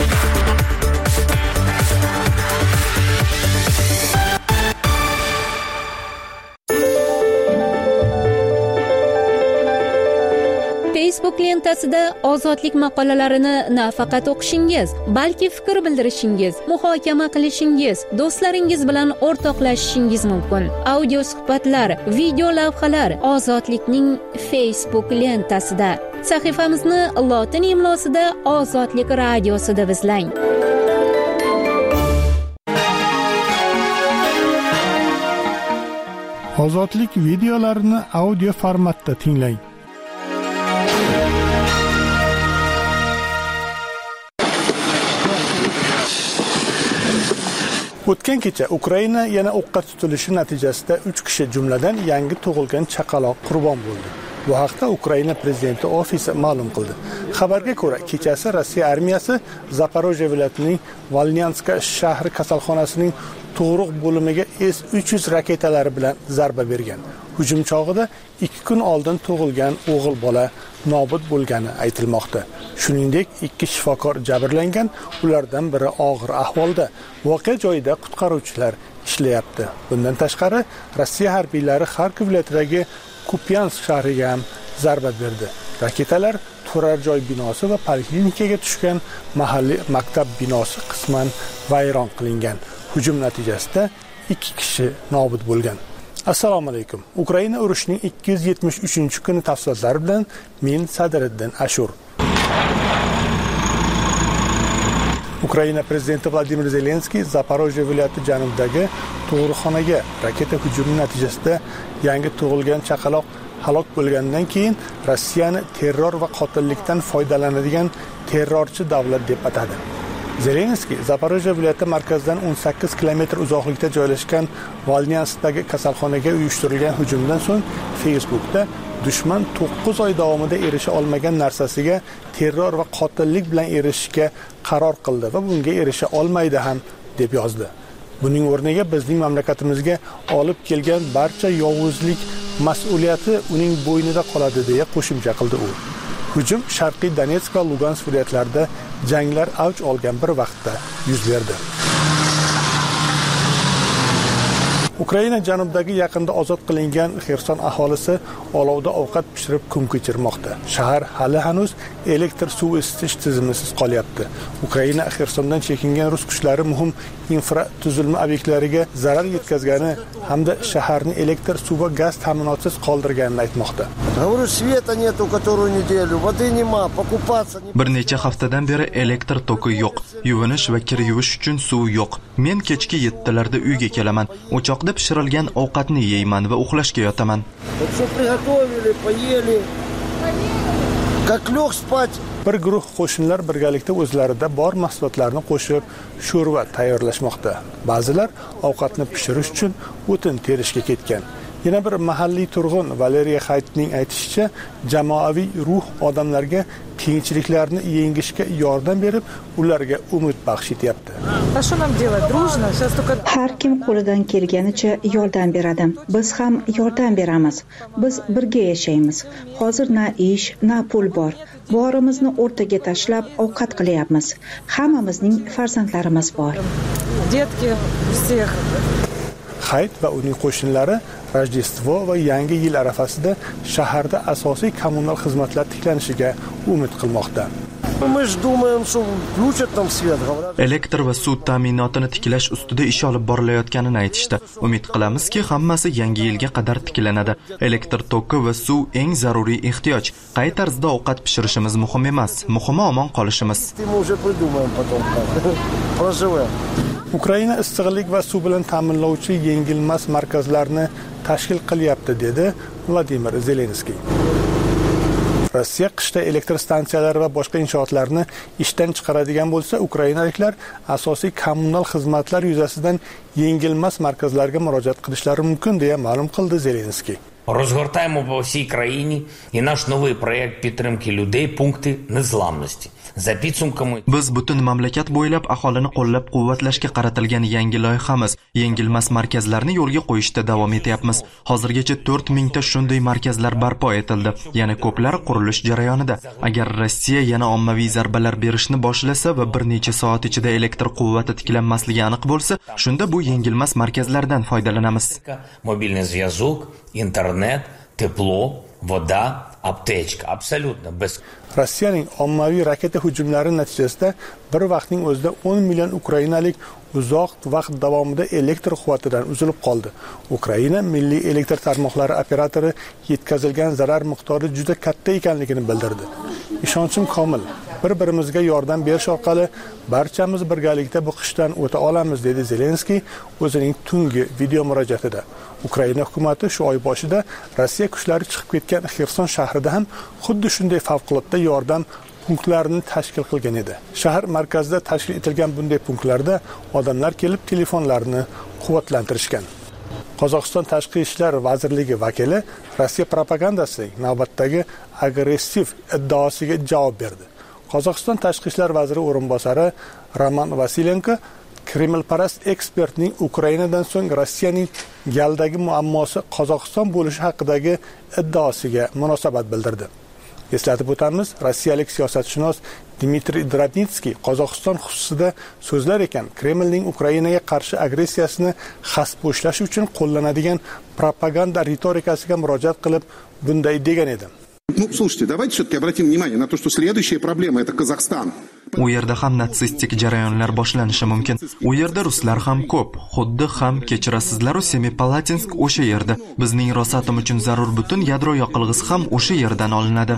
Facebook lentasida ozodlik maqolalarini nafaqat o'qishingiz, balki fikr bildirishingiz, muhokama qilishingiz, do'stlaringiz bilan o'rtoqlashishingiz mumkin. Audio suhbatlar, video lavhalar Ozodlikning Facebook lentasida. Sahifamizni lotin imlosida Ozodlik radiosi deb izlang. Ozodlik videolarini audio formatda tinglang. O'tgan kecha Ukraina yana o'qqa tutilishi natijasida 3 kishi jumladan yangi tug'ilgan chaqaloq qurbon bo'ldi. Bu haqda Ukraina prezidenti ofisi ma'lum qildi. Xabarga ko'ra, kechasi Rossiya armiyasi Zaporojye viloyatining Volnyanska shahri kasalxonasining tug'ruq bo'limiga S-300 raketalari bilan zarba bergan. Hujum chog'ida 2 kun oldin tug'ilgan o'g'il bola nobud bo'lgani aytilmoqda. Shuningdek, 2 shifokor jabrlangan, ulardan biri og'ir ahvolda. Voqea joyida qutqaruvchilar ishlayapti. Bundan tashqari, Rossiya harbiylari Xarkov viloyatidagi Kupyansk shahriga ham zarba berdi. Raketalar turar joy binosi va poliklinikaga tushgan, mahalliy maktab binosi qisman vayron qilingan. Hujum natijasida 2 kishi nobud bo'lgan. Assalomu alaykum. Ukraina urushining 273-kuni tafsilotlari bilan men Sadriddin Ashur. Ukraina prezidenti Vladimir Zelenskiy Zaporojye viloyati janubidagi tug'ruqxonaga raketa hujumi natijasida yangi tug'ilgan chaqaloq halok bo'lgandan keyin Rossiyani terror va qotillikdan foydalanadigan terrorchi davlat deb atadi. Zelenskiy Zaporojye viloyati markazidan 18 kilometr uzoqlikda joylashgan Volnyanskdagi kasalxonaga uyushtirilgan hujumdan so'ng Facebookda dushman 9 oy davomida erisha olmagan narsasiga terror va qotillik bilan erishishga qaror qildi va bunga erisha olmaydi ham deb yozdi. Buning o'rniga bizning mamlakatimizga olib kelgan barcha yovuzlik mas'uliyati uning bo'ynida qoladi deya qo'shimcha qildi u. Hujum Sharqiy Donetsk va Lugansk viloyatlarida janglar avj olgan bir vaqtda yuz berdi. Ukraina janubidagi yaqinda ozod qilingan Xerson aholisi olovda ovqat pishirib kun kechirmoqda. Shahar hali hanuz elektr suv isitish tizimisiz qolyapti. Ukraina Xersondan chekingan rus kuchlari muhim infratuzilma obyektlariga zarar yetkazgani hamda shaharni elektr suv va gaz ta'minotisiz qoldirganini aytmoqda. Bir necha haftadan beri elektr toki yo'q. Yuvinish va kir yuvish uchun suv yo'q. Men kechki 7larda uyga kelaman. O'choqda pishirilgan ovqatni yeyman va uxlashga yotaman. Bir guruh qo'shinlar birgalikda o'zlarida bor mahsulotlarni qo'shib sho'rva tayyorlashmoqda. Ba'zilar ovqatni pishirish uchun o'tin terishga ketgan. Yana bir mahalliy turg'un Valeriya Xaytning aytishicha, jamoaviy ruh odamlarga qiyinchiliklarni yengishga yordam berib, ularga umid baxsh etyapti. Har kim qo'lidan kelganicha yordam beradi. Biz ham yordam beramiz. Biz birga yashaymiz. Hozir na ish, na pul bor. Borimizni o'rtaga tashlab ovqat qilyapmiz. Hammamizning farzandlarimiz bor. Hayit va uning qo'shnilari Rojdestvo va Yangi yil arafasida shaharda asosiy kommunal xizmatlar tiklanishiga umid qilmoqda. Elektr va suv ta'minotini tiklash ustida ish olib borilayotganini aytishdi. Umid qilamizki, hammasi yangi yilga qadar tiklanadi. Elektr toki va suv eng zaruriy ehtiyoj. Qay tarzda ovqat pishirishimiz muhim emas, muhimi omon qolishimiz. Ukraina issiqlik va suv bilan ta'minlovchi yengilmas markazlarni tashkil qilyapti, dedi Vladimir Zelenskiy. Rossiya qishda elektr stansiyalari va boshqa inshootlarni ishdan chiqaradigan bo'lsa, ukrainaliklar asosiy kommunal xizmatlar yuzasidan yengilmas markazlarga murojaat qilishlari mumkin, deya ma'lum qildi Zelenskiy. Розгортаємо по всій країні і наш новий проєкт підтримки людей пункти незламності. За підсумками Biz butun mamlakat bo'ylab aholini qo'llab-quvvatlashga qaratilgan yangi loyihamiz, yengilmas markazlarni yo'lga qo'yishda davom etyapmiz. Hozirgacha 4000 ta shunday markazlar barpo etildi. Yana ko'plari qurilish jarayonida. Agar Rossiya yana ommaviy zarbalar berishni boshlasa va bir necha soat ichida elektr quvvati tiklanmasligi aniq bo'lsa, shunda bu yengilmas markazlardan foydalanamiz. Mobilniy зв'язок, internet, тепло, voda, aptechka absolutно без. Rossiyaning ommaviy raketa hujumlari natijasida bir vaqtning o'zida 10 million ukrainalik uzoq vaqt davomida elektr quvvatidan uzilib qoldi. Ukraina milliy elektr tarmoqlari operatori yetkazilgan zarar miqdori juda katta ekanligini bildirdi. Ishonchim komil. Bir-birimizga yordam berish orqali barchamiz birgalikda bu qishdan o'ta olamiz, dedi Zelenskiy o'zining tungi video murojaatida. Ukraina hukumati shu oy boshida Rossiya kuchlari chiqib ketgan Xerson shahrida ham xuddi shunday favqulodda yordam punktlarini tashkil qilgan edi. Shahar markazida tashkil etilgan bunday punktlarda odamlar kelib telefonlarini quvvatlantirishgan. Qozog'iston Tashqi ishlar vazirligi vakili Rossiya propagandasining navbatdagi agressiv iddaosiga javob berdi. Qozog'iston Tashqi ishlar vaziri o'rinbosari Roman Vasilenko Kremlparast ekspertning Ukrainadan so'ng Rossiyaning galdagi muammosi Qozog'iston bo'lishi haqidagi iddaosiga munosabat bildirdi. Eslatib o'tamiz, rossiyalik siyosatshunos Dmitriy Drobnitskiy Qozog'iston xususida so'zlar ekan, Kremlning Ukrainaga qarshi agressiyasini xasp bo'shlash uchun qo'llanadigan propaganda ritorikasiga murojaat qilib bunday degan edi. Ну, слушайте, давайте все-таки обратим внимание на то, что следующая проблема – это Казахстан. U yerda ham natsistik jarayonlar boshlanishi mumkin. U yerda ruslar ham ko'p. Xuddi ham kechirasizlar, Semipalatinsk o'sha yerda. Bizning Rosatom uchun zarur butun yadro yoqilg'isi ham o'sha yerdan olinadi.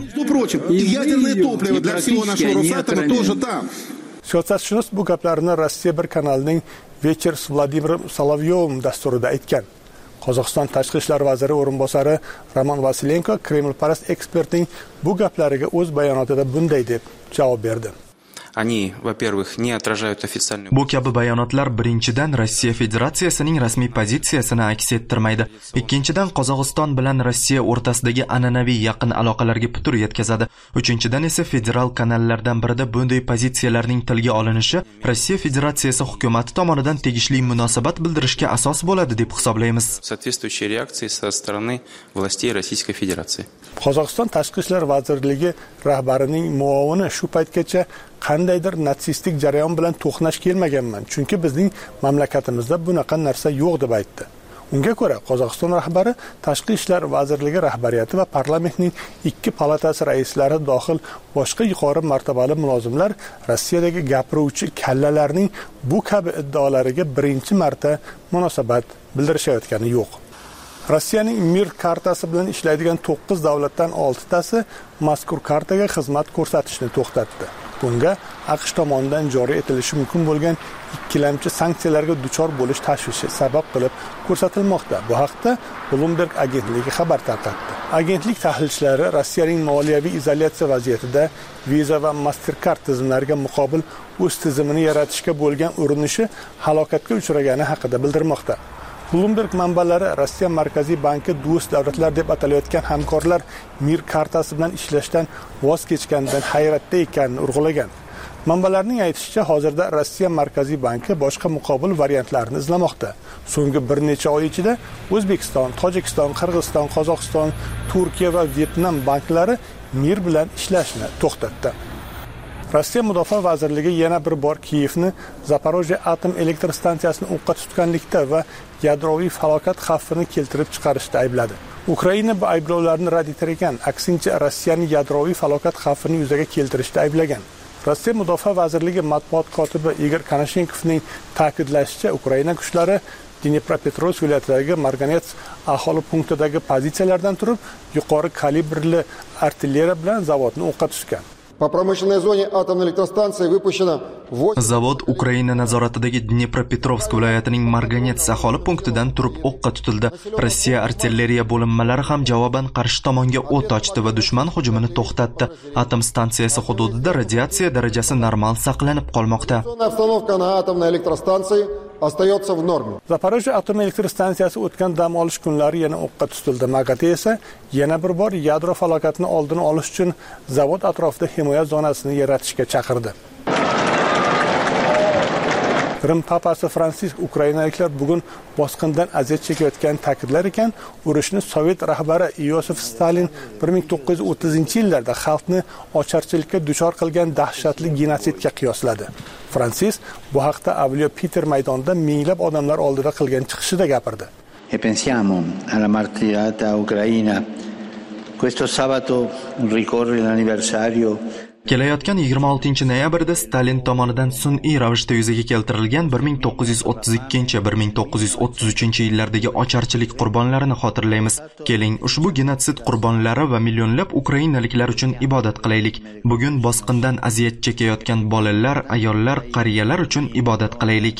Siyosatshunos bu gaplarni Rossiya bir kanalining Вечер с Владимиром Соловьевым dasturida aytgan. Qozog'iston Tashqi ishlar vaziri o'rinbosari Roman Vasilenko Kremlparast ekspertning bu gaplariga o'z bayonotida bunday deb javob berdi. Они, во-первых, не отражают официальную... Bu kabi bayonotlar birinchidan Rossiya Federatsiyasining rasmiy pozitsiyasini aks ettirmaydi. Ikkinchidan Qozog'iston bilan Rossiya o'rtasidagi an'anaviy yaqin aloqalarga putur yetkazadi. Uchinchidan esa federal kanallardan birida bunday pozitsiyalarning tilga olinishi Rossiya Federatsiyasi hukumati tomonidan tegishli munosabat bildirishga asos bo'ladi deb hisoblaymiz. Соответствующие реакции со стороны властей Российской Федерации. Qozog'iston Tashqi ishlar vazirligi rahbarining muovini shu paytgacha qandaydir natsistik jarayon bilan to'qnash kelmaganman, chunki bizning mamlakatimizda bunaqa narsa yo'q deb aytdi. Unga ko'ra, Qozog'iston rahbari Tashqi ishlar vazirligi rahbariyati va parlamentning ikki palatasi raislari dohil boshqa yuqori martabali mulozimlar Rossiyadagi gapiruvchi kallalarning bu kabi iddaolariga birinchi marta munosabat bildirishayotgani yo'q. Rossiyaning Mir kartasi bilan ishlaydigan 9 davlatdan 6 tasi mazkur kartaga xizmat ko'rsatishni to'xtatdi. Bunga AQSh tomonidan joriy etilishi mumkin bo'lgan ikkilamchi sanksiyalarga duchor bo'lish tashvishi sabab qilib ko'rsatilmoqda. Bu haqda Bloomberg agentligi xabar tarqatdi. Agentlik tahlilchilari Rossiyaning moliyaviy izolyatsiya vaziyatida Visa va Mastercard tizimlariga muqobil o'z tizimini yaratishga bo'lgan urinishi halokatga uchragani haqida bildirmoqda. Bloomberg manbalari Rossiya Markaziy banki do'st davlatlar deb atalayotgan hamkorlar Mir kartasi bilan ishlashdan voz kechganidan hayratda ekanini urg'ulagan. Manbalarning aytishicha, hozirda Rossiya Markaziy banki boshqa muqobil variantlarni izlamoqda. So'nggi bir necha oy ichida O'zbekiston, Tojikiston, Qirg'iziston, Qozog'iston, Turkiya va Vyetnam banklari Mir bilan ishlashni to'xtatdi. Rossiya Mudofaa vazirligi yana bir bor Kiyevni Zaporojye atom elektr stansiyasini o'qqa tutganlikda va yadroviy falokat xavfini keltirib chiqarishda aybladi. Ukraina bu ayblovlarni rad etar ekan, aksincha Rossiyani yadroviy falokat xavfini yuzaga keltirishda ayblagan. Rossiya Mudofaa vazirligi matbuot kotibi Igor Konashenkovning ta'kidlashicha, Ukraina kuchlari Dnepropetrovsk viloyatidagi Marganets aholi punktidagi pozitsiyalardan turib, yuqori kalibrli artilleriya bilan zavodni o'qqa tutgan. По промышленной зоне атомной электростанции выпущено 8... Zavod Ukraina nazoratidagi Dnepropetrovsk viloyatining Marganets aholi punktidan turib o'qqa tutildi. Rossiya artilleriya bo'linmalari ham javoban qarshi tomonga o't ochdi va dushman hujumini to'xtatdi. Atom stansiyasi hududida radiatsiya darajasi normal saqlanib qolmoqda. Обстановка на атомной электростанции остается в норме. Zaporojye atom elektr stansiyasi o'tgan dam olish kunlari yana o'qqa tutildi. MAGATE esa yana bir bor yadro falokatini oldini olish uchun zavod atrofida himoya zonasini yaratishga chaqirdi. Rim papasi Fransisk ukrainaliklar bugun bosqindan aziyat chekayotganini ta'kidlar ekan, urushni Sovet rahbari Iosif Stalin 1930-yillarda xalqni ocharchilikka duchor qilgan dahshatli genotsidga qiyosladi. Fransisk bu haqda Avliyo Peter maydonida minglab odamlar oldida qilgan chiqishida gapirdi. E pensiamo alla martirata Ucraina. Questo sabato ricorre l'anniversario. Kelayotgan 26-noyabrda Stalin tomonidan sun'iy ravishda yuzaga keltirilgan 1932-1933-yillardagi ocharchilik qurbonlarini xotirlaymiz. Keling, ushbu genotsid qurbonlari va millionlab ukrainaliklar uchun ibodat qilaylik. Bugun bosqindan aziyat chekayotgan bolalar, ayollar, qariyalar uchun ibodat qilaylik.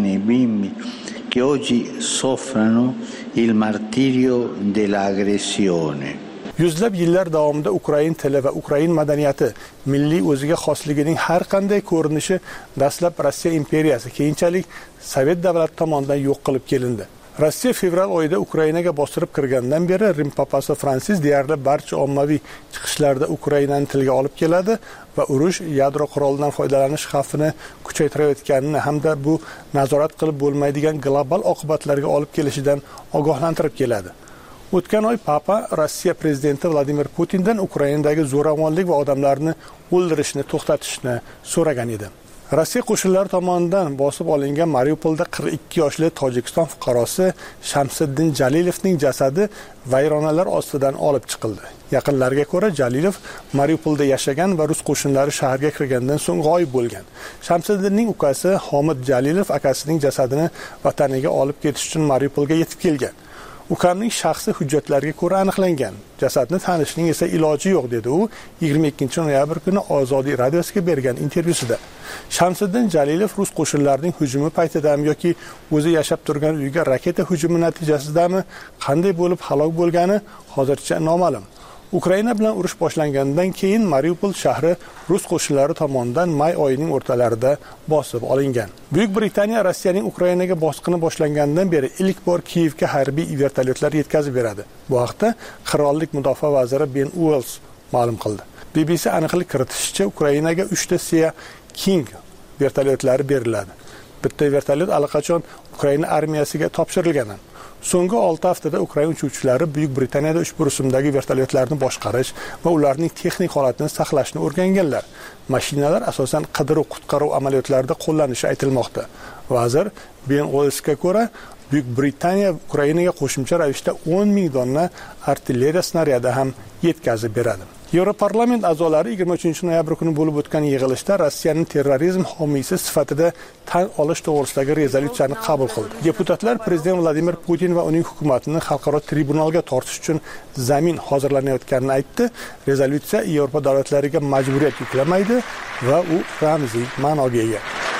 Che oggi soffrono il martirio dell'aggressione. Yuzlab yillar davomida Ukrain tili va Ukrain madaniyati milliy o'ziga xosligining har qanday ko'rinishi dastlab Rossiya imperiyasi, keyinchalik Sovet davlati tomonidan yo'q qilib kelindi. Rossiya fevral oyida Ukrainaga bostirib kirgandan beri Rim papasi Fransisk deyarli barcha ommaviy chiqishlarda Ukrainani tilga olib keladi va urush yadro qurolidan foydalanish xavfini kuchaytirayotganini hamda bu nazorat qilib bo'lmaydigan global oqibatlarga olib kelishidan ogohlantirib keladi. O'tgan oy Papa Rossiya prezidenti Vladimir Putindan Ukrainadagi zo'ravonlik va odamlarni o'ldirishni to'xtatishni so'ragan edi. Rossiya qo'shinlari tomonidan bosib olingan Mariupolda 42 yoshli Tojikiston fuqarosi Shamsiddin Jalilovning jasadi vayronalar ostidan olib chiqildi. Yaqinlarga ko'ra, Jalilov Mariupolda yashagan va rus qo'shinlari shaharga kirgandan so'ng g'oyib bo'lgan. Shamsiddinning ukasi Homid Jalilov akasining jasadini vataniga olib ketish uchun Mariupolga yetib kelgan. Ukamning shaxsi hujjatlarga ko'ra aniqlangan. Jasadni tanishning esa iloji yo'q, dedi u 22-noyabr kuni Ozodiy radiosiga bergan intervyusida. Shamsiddin Jalilov rus qo'shinlarining hujumi paytidami yoki o'zi yashab turgan uyga raketa hujumi natijasidami qanday bo'lib halok bo'lgani hozircha noma'lum. Ukraina bilan urush boshlangandan keyin Mariupol shahri rus qo'shinlari tomonidan may oyining o'rtalarida bosib olingan. Buyuk Britaniya Rossiyaning Ukrainaga bosqini boshlangandan beri ilk bor Kiyevga harbiy vertolyotlar yetkazib beradi. Bu haqda qirollik mudofaa vaziri Ben Uels ma'lum qildi. BBC aniqlik kiritishicha, Ukrainaga 3 ta Sea King vertolyotlari beriladi. Bitta vertolyot allaqachon Ukraina armiyasiga topshirilgan. So'nggi 6 haftada Ukraina uchuvchilari Buyuk Britaniyada ushbu rusumdagi vertolyotlarni boshqarish va ularning texnik holatini saqlashni o'rganganlar. Mashinalar asosan qidiruv-qutqaruv amaliyotlarida qo'llanishi aytilmoqda. Vazir Ben Uelsga ko'ra, Buyuk Britaniya Ukrainaga qo'shimcha ravishda 10,000 donna artilleriya snaryadi ham yetkazib beradi. Yevroparlament a'zolari 23-noyabr kuni bo'lib o'tgan yig'ilishda Rossiyaning terrorizm homiysi sifatida tan olish to'g'risidagi rezolyutsiyani qabul qildi. Deputatlar prezident Vladimir Putin va uning hukumatini xalqaro tribunalga tortish uchun zamin hozirlanayotganini aytdi. Rezolyutsiya Yevropa davlatlariga majburiyat yuklamaydi va u ramziy ma'noga ega.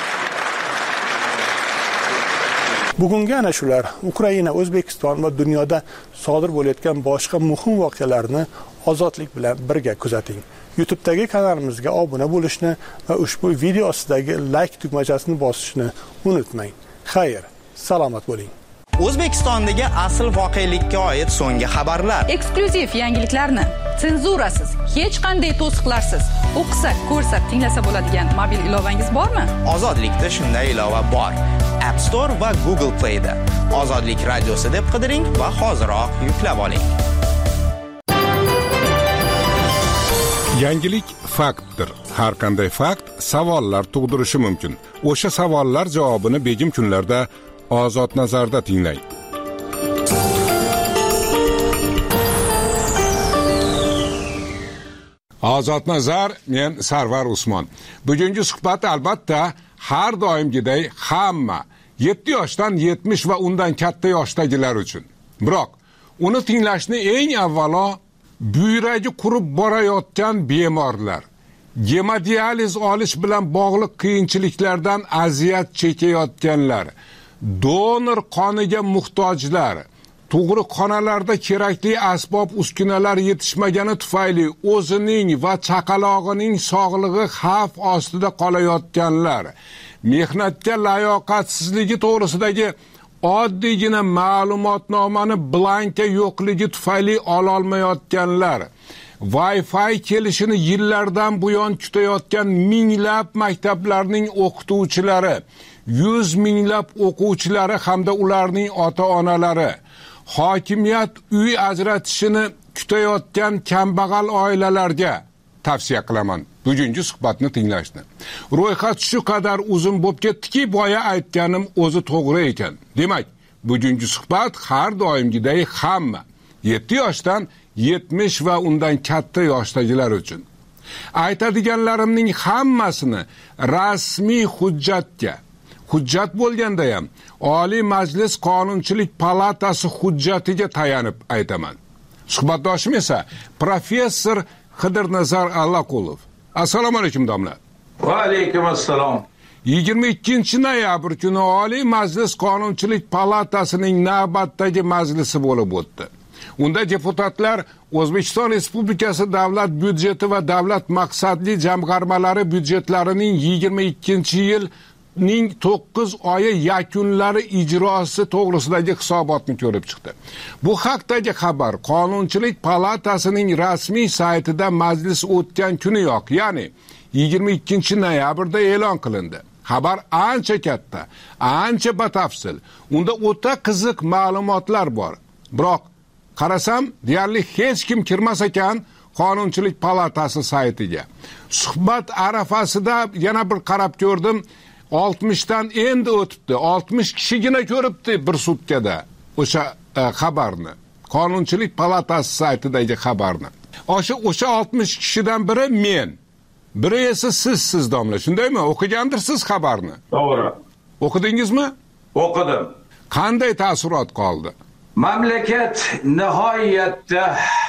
Bugungi ana shular Ukraina, O'zbekiston va dunyoda sodir bo'layotgan boshqa muhim voqealarni ozodlik bilan birga kuzating. YouTube'dagi kanalimizga obuna bo'lishni va ushbu video ostidagi like tugmachasini bosishni unutmang. Xayr, salomat bo'ling. O'zbekistondagi asl voqelikka oid so'nggi xabarlar, eksklyuziv yangiliklarni senzurasiz, hech qanday to'siqlarsiz o'qisak, ko'rsak, tinglasa bo'ladigan mobil ilovangiz bormi? Ozodlikda shunday ilova bor. App Store va Google Play da Ozodlik radiosi deb qidiring va hoziroq yuklab oling. Yangilik faktdir. Har qanday fakt savollar tug'dirishi mumkin. O'sha savollar javobini begim kunlarda Ozod nazarda tinglang. Ozod nazar, men Sarvar Usmon. Bugungi suhbat albatta har doimgiday hamma 7 yoshdan 70 va undan katta yoshdagilar uchun. Biroq uni tinglashni eng avvalo buyragi qurib borayotgan bemorlar, gemodializ olish bilan bog'liq qiyinchiliklardan aziyat chekayotganlar, donor qoniga muhtojlar, tug'ruqxonalarda kerakli asbob uskunalar yetishmagani tufayli o'zining va chaqalog'ining sog'lig'i xavf ostida qolayotganlar, mehnatga layoqatsizligi to'g'risidagi oddiygina ma'lumotnomani blanka yo'qligi tufayli ololmayotganlar, Wi-Fi kelishini yillardan buyon kutayotgan minglab maktablarning o'qituvchilari, 100 minglab o'quvchilari hamda ularning ota-onalari, hokimiyat uy ajratishini kutayotgan kambag'al oilalarga tavsiya qilaman bugungi suhbatni tinglashni. Ro'yxat shu qadar uzun bo'lib ketdiki, boya aytganim o'zi to'g'ri ekan. Demak, bugungi suhbat har doimgiday hamma 7 yoshdan 70 va undan katta yoshdagilar uchun. Aytadiganlarimning hammasini rasmiy hujjat bo'lganda ham Oliy Majlis Qonunchilik palatasi hujjatiga tayanib aytaman. Suhbatdoshim esa professor Xidirnazar Allaqulov. Assalomu alaykum domla. Va alaykum assalom. 22 noyabr kuni Oliy Majlis Qonunchilik palatasining navbatdagi majlisi bo'lib o'tdi. Unda deputatlar O'zbekiston Respublikasi davlat byudjeti va davlat maqsadli jamg'armalari byudjetlarining 22-yil ning 9 oyi yakunlari ijrosi to'g'risidagi hisobotni ko'rib chiqdi. Bu haqdagi xabar Qonunchilik palatasining rasmiy saytida majlis o'tgan kuniyoq, ya'ni 22 noyabrda e'lon qilindi. Xabar ancha katta, ancha batafsil. Unda o'ta qiziq ma'lumotlar bor. Biroq qarasam, deyarli hech kim kirmas ekan Qonunchilik palatasi saytiga. Suhbat arafasida yana bir qarab ko'rdim. 60dan endi o'tibdi. 60 kishigina ko'ribdi bir sutkada o'sha xabarni. Qonunchilik palatasi saytidagi xabarni. O'sha 60 kishidan biri men. Biri esa siz domla. Shundaymi? O'qigandirsiz xabarni? To'g'ri. O'qidingizmi? O'qidim. Qanday taassurot qoldi? Mamlakat nihoyatda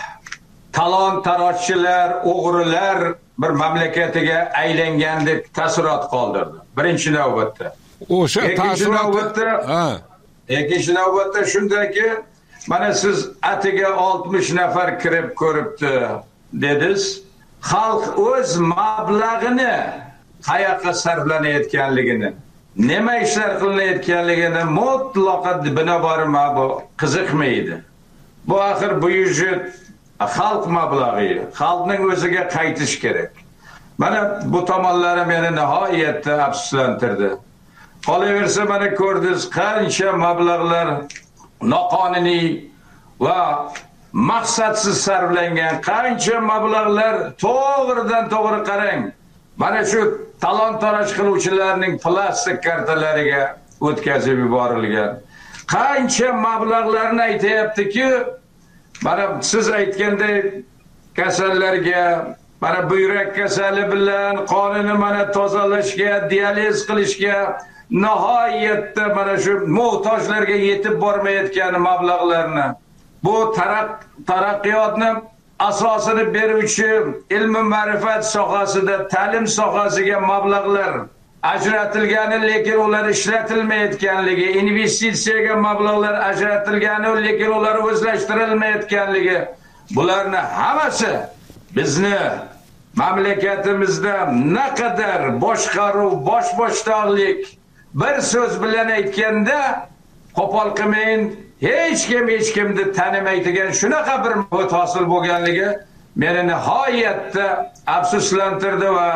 talon-tarojchilar, o'g'rilar bir mamlakatiga aylangandek taassurot qoldirdi. Birinchi navbatda. O'sha taassurot. Ikkinchi navbatda shundaki, mana siz atiga 60 nafar kirib ko'ribdi dedingiz. Xalq o'z mablag'ini qayoqqa sarflanayotganligini, nima ishlar qilinayotganligini mutlaqo binobarin bu qiziqmaydi. Bu axir bu byudjet xalq mablag'i, xalqning o'ziga qaytish kerak. Mana bu tomonlari meni nihoyatda afsuslantirdi. Qolaversa, mana ko'rdingiz qancha mablag'lar noqonuniy va maqsadsiz sarflangan, qancha mablag'lar to'g'ridan to'g'ri qarang. Mana shu talon-taroj qiluvchilarning plastik kartalariga o'tkazib yuborilgan. Qancha mablag'larni aytayapti-ki, mana siz aytganday kasallarga, mana buyrak kasali bilan qonini mana tozalashga, dializ qilishga, nihoyatda mana shu muhtojlarga yetib bormayotgan mablag'larni, bu taraqqiyotni asosini beruvchi ilm va ma'rifat sohasida, ta'lim sohasiga mablag'lar ajratilgani, lekin ular ishlatilmayotganligi, investitsiyaga mablag'lar ajratilgani, lekin ular o'zlashtirilmayotganligi, bularni hammasi bizni mamlakatimizda naqadar boshqaruv, boshboshdoqlik, bir so'z bilan aytganda, qo'pol qilmayin, hech kimni tanimaydigan shunaqa bir muhit hosil bo'lganligi meni nihoyatda afsuslantirdi va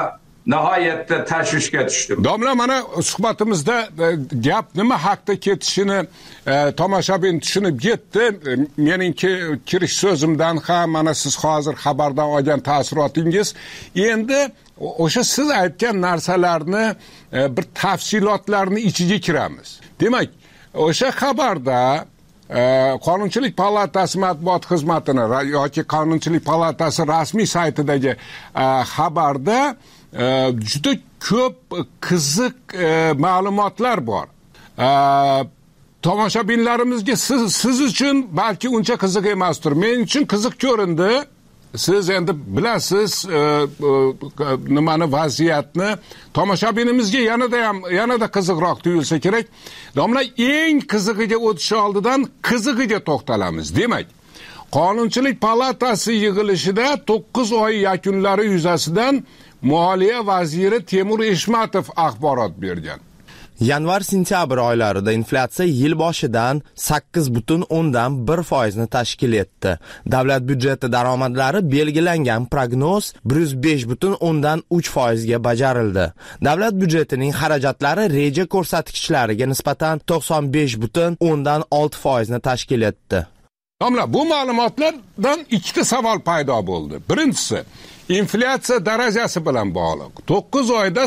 nihoyatda tashvishga tushdim. Domla, mana suhbatimizda gap nima haqda ketishini tomoshabin tushunib yetdi. Mening kirish so'zimdan ham mana siz hozir xabardan olgan taassurotingiz. Endi o'sha siz aytgan narsalarni bir tafsilotlarni ichiga kiramiz. Demak, o'sha xabarda Qonunchilik palatasi matbuot xizmatini yoki Qonunchilik palatasi rasmiy saytidagi xabarda juda ko'p qiziq ma'lumotlar bor. Tomoshabinlarimizga siz uchun balki uncha qiziq emasdir. Men uchun qiziq ko'rindi. Siz endi bilasiz nimani, vaziyatni. Tomoshabinimizga yanada qiziqroq tuyulsa kerak. Domla, eng qizig'iga o'tish oldidan qizig'iga to'xtalamiz. Demak, Qonunchilik palatasi yig'ilishida 9 oy yakunlari yuzasidan Moliya vaziri Temur Eshmatov axborot bergan. Yanvar-sentyabr oylarida inflyatsiya yil boshidan 8,1% ni tashkil etdi. Davlat byudjeti daromadlari belgilangan prognoz 105,3% ga bajarildi. Davlat byudjetining xarajatlari reja ko'rsatkichlariga nisbatan 95,6% ni tashkil etdi. Domla, bu ma'lumotlardan ikkita savol paydo bo'ldi. Birinchisi, inflyatsiya darajasi bilan bog'liq. 9 oyda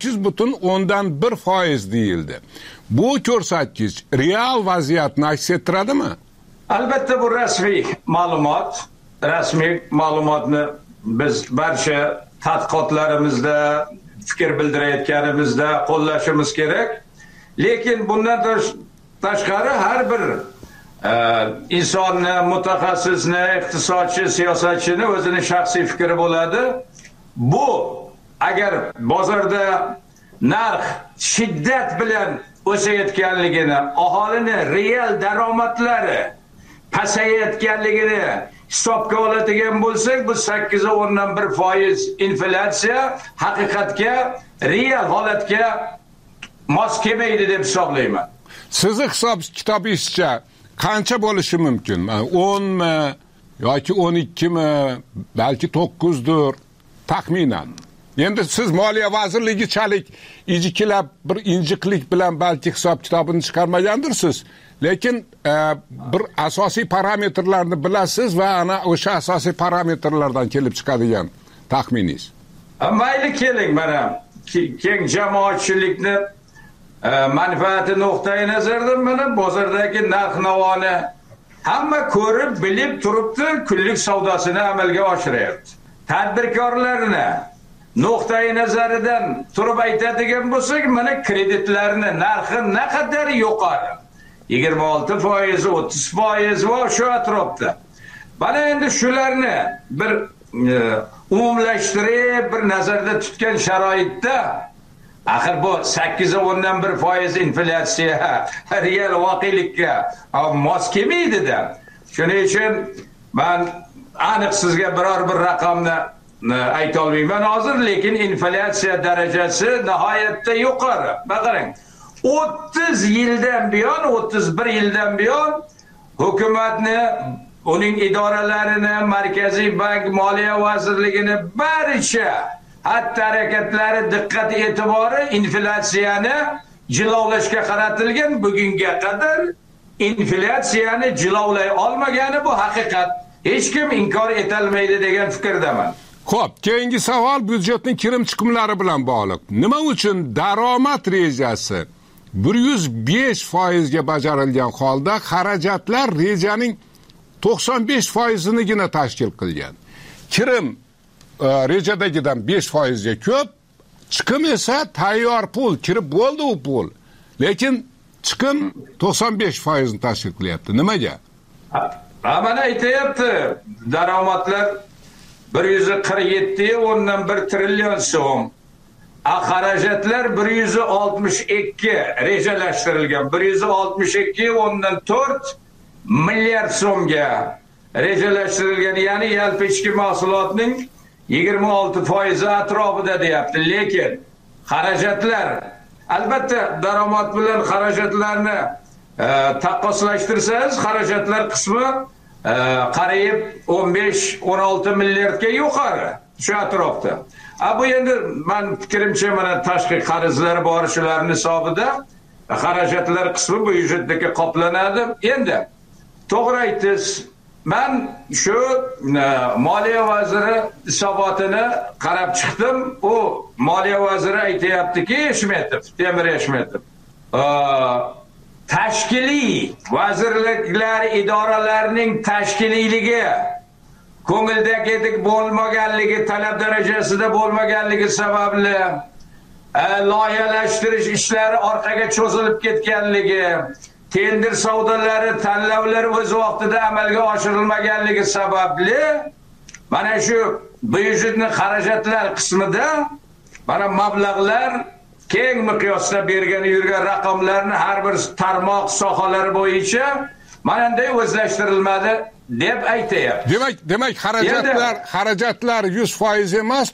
8,1% deyildi. Bu ko'rsatkich real vaziyatni aks ettiradimi? Albatta bu rasmiy ma'lumot. Rasmiy ma'lumotni biz barcha tadqiqotlarimizda, fikr bildirayotganimizda qo'llashimiz kerak. Lekin bundan tashqari har bir insonni, mutaxassisni, iqtisodchi, siyosatchini o'zining shaxsiy fikri bo'ladi. Bu agar bozorda narx shiddat bilan o'sayotganligini, aholini real daromadlari pasayayotganligini hisobga oladigan bo'lsak, bu 8,1% inflyatsiya haqiqatga, real holatga mos kelmaydi deb hisoblayman. Sizni hisob kitobingizcha qancha bo'lishi mumkin? 10 mi yoki 12 mi, balki 9 dir taxminan. Endi siz Moliya vazirligichalik ijikilab bir injiqlik bilan balki hisob kitobini chiqarmagandirsiz, lekin bir asosiy parametrlarni bilasiz va ana o'sha asosiy parametrlardan kelib chiqadigan taxminingiz. Mayli, keling, mana keng jamoatchilikni manfaati nuqtai nazardan mana bozordagi narx-navoni hamma ko'rib, bilib turibdi, kunlik savdosini amalga oshiryapti. Tadbirkorlarni nuqtai nazaridan turib aytadigan bo'lsak, mana kreditlarni narxi naqadar yuqori. 26%, 30% va shu atrofda. Mana endi shularni bir umumlashtirib, bir nazarda tutgan sharoitda axir bu 8,1% inflyatsiya real voqelikka mos kelmaydi-da. Shuning uchun men aniq sizga biror bir raqamni ayta olmayman hozir, lekin inflyatsiya darajasi nihoyatda yuqori. Qarang, 30 yildan buyon, 31 yildan buyon hukumatni, uning idoralarini, Markaziy bank, Moliya vazirligini barcha hatta harakatlari, diqqat e'tibori inflyatsiyani jilovlashga qaratilgan. Bugunga qadar inflyatsiyani jilovlay olmagani bu haqiqat. Hech kim inkor etalmaydi degan fikrdaman. Xo'p, keyingi savol byudjetning kirim-chiqimlari bilan bog'liq. Nima uchun daromad rejasi 105% ga bajarilgan holda xarajatlar rejaning 95%nigina tashkil qilgan? Kirim rejadagidan 5% ga ko'p, chiqim esa tayyor pul, kirib bo'ldi u pul. Lekin chiqim 95% ni tashkil qilyapti. Nimaga? Mana aytayapti, daromadlar 147,1 trillion so'm. Xarajatlar 162 rejalashtirilgan. 162,4 milliard so'mga rejalashtirilgan, ya'ni yalpi ichki mahsulotning 26% atrofida deyapti. Lekin xarajatlar, albatta daromad bilan xarajatlarni taqqoslashtirsangiz, xarajatlar qismi qariyb 15-16 milliardga yuqori. shu atrofda. Bu endi men fikrimcha mana tashqi qarzlar bor shularning hisobida xarajatlar qismi bu byudjetdagi qoplanadi. Endi to'g'ri aytdingiz. Men shu Moliya vaziri hisobotini qarab chiqdim. U Moliya vaziri aytayaptiki, Temir Eshmetov, tashkiliy vazirliklar idoralarining tashkiliyligi ko'ngildagidek bo'lmaganligi, talab darajasida bo'lmaganligi sababli loyihalashtirish ishlari orqaga cho'zilib ketganligi, tender savdolari, tanlovlar o'z vaqtida amalga oshirilmaganligi sababli mana shu byudjetning xarajatlar qismida mana mablag'lar keng miqyosda bergani yurgan raqamlarni har bir tarmoq sohalari bo'yicha mananday o'zlashtirilmadi deb aytayapti. Demak xarajatlar 100% emas,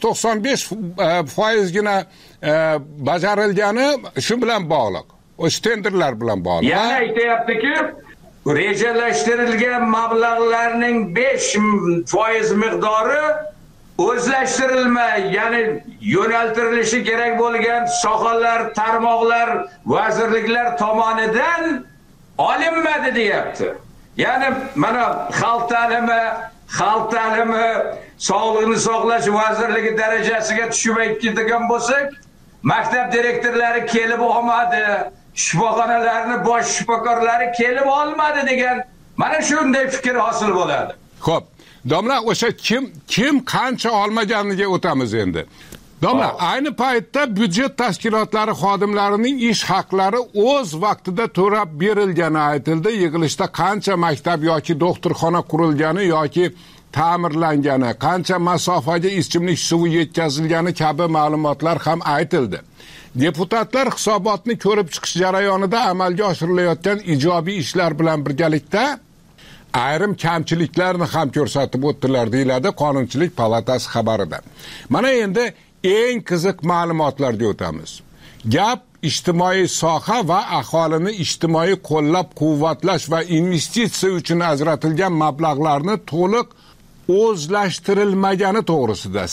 95%gina bajarilgani shu bilan bog'liq. O'sha tenderlar bilan bog'liq. Yana aytayaptiki, rejalashtirilgan mablag'larning 5% miqdori o'zlashtirilmay, ya'ni yo'naltirilishi kerak bo'lgan sohalar, tarmoqlar, vazirliklar tomonidan olinmadi deyapti. Ya'ni mana xalq ta'limi, sog'liqni saqlash vazirligi darajasiga tushib ketgan bo'lsak, maktab direktorlari kelib olmadi, shifoxonalarning bosh shifokorlari kelib olmadi degan mana shunday fikr hosil bo'ladi. Xo'p, domla, o'sha kim qancha olmaganiga o'tamiz endi. Domla, ayni paytda byudjet tashkilotlari xodimlarining ish haqlari o'z vaqtida to'lab berilgani aytildi. Yig'ilishda qancha maktab yoki doktorxona qurilgani yoki ta'mirlangani, qancha masofaga ichimlik suvi yetkazilgani kabi ma'lumotlar ham aytildi. Deputatlar hisobotni ko'rib chiqish jarayonida amalga oshirilayotgan ijobiy ishlar bilan birgalikda ayrim kamchiliklarni ham ko'rsatib o'tdilar, deyiladi Qonunchilik palatasi xabarida. Mana endi eng qiziq ma'lumotlarga o'tamiz. Gap ijtimoiy soha va aholini ijtimoiy qo'llab-quvvatlash va investitsiya uchun ajratilgan mablag'larni to'liq o'zlashtirilmagani to'g'risida,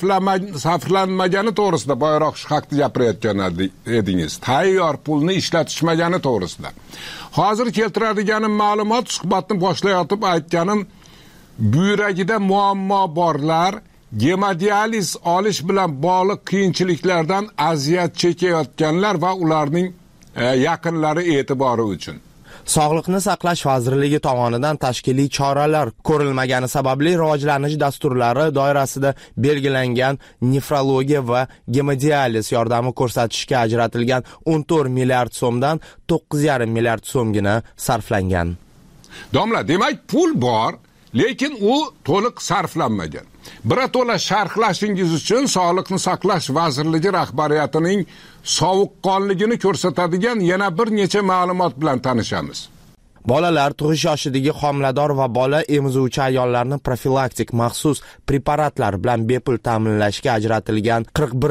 sarflanmagani to'g'risida boyroq shu haqda gapirayotgan edingiz. Tayyor pulni ishlatishmagani to'g'risida. Hozir keltiradiganim ma'lumot, suhbatni boshlayotib aytganim, buyragida muammo borlar, gemodializ olish bilan bog'liq qiyinchiliklardan aziyat chekayotganlar va ularning yaqinlari e'tibori uchun. Sog'liqni saqlash vazirligi tomonidan tashkiliy choralar ko'rilmagani sababli rivojlanish dasturlari doirasida belgilangan nefrologiya va gemodializ yordami ko'rsatishga ajratilgan 14 milliard so'mdan 9,5 milliard so'mgina sarflangan. Domla, demak pul bor, lekin u to'liq sarflanmagan. Birato'la sharhlashingiz uchun Sog'liqni saqlash vazirligi rahbariyatining sovuqqonligini ko'rsatadigan yana bir necha ma'lumot bilan tanishamiz. Bolalar, tug'ish yoshidagi homilador va bola emizuvchi ayollarni profilaktik maxsus preparatlar bilan bepul ta'minlashga ajratilgan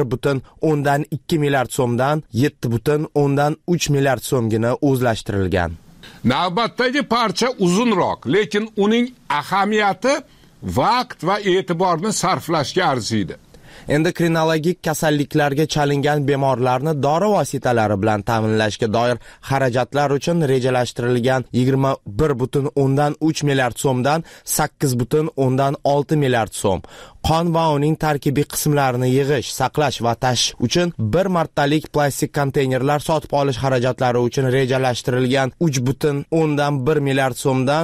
41,2 milliard so'mdan 7,3 milliard so'mgina o'zlashtirilgan. Navbatdagi parcha uzunroq, lekin uning ahamiyati vaqt va e'tiborni sarflashga arziydi. Endokrinologik kasalliklarga chalingan bemorlarni dori vositalari bilan ta'minlashga doir xarajatlar uchun rejalashtirilgan 21,3 milliard so'mdan 8,6 milliard so'm, qon va uning tarkibiy qismlarini yig'ish, saqlash va tashish uchun bir martalik plastik konteynerlar sotib olish xarajatlari uchun rejalashtirilgan 3,1 milliard so'mdan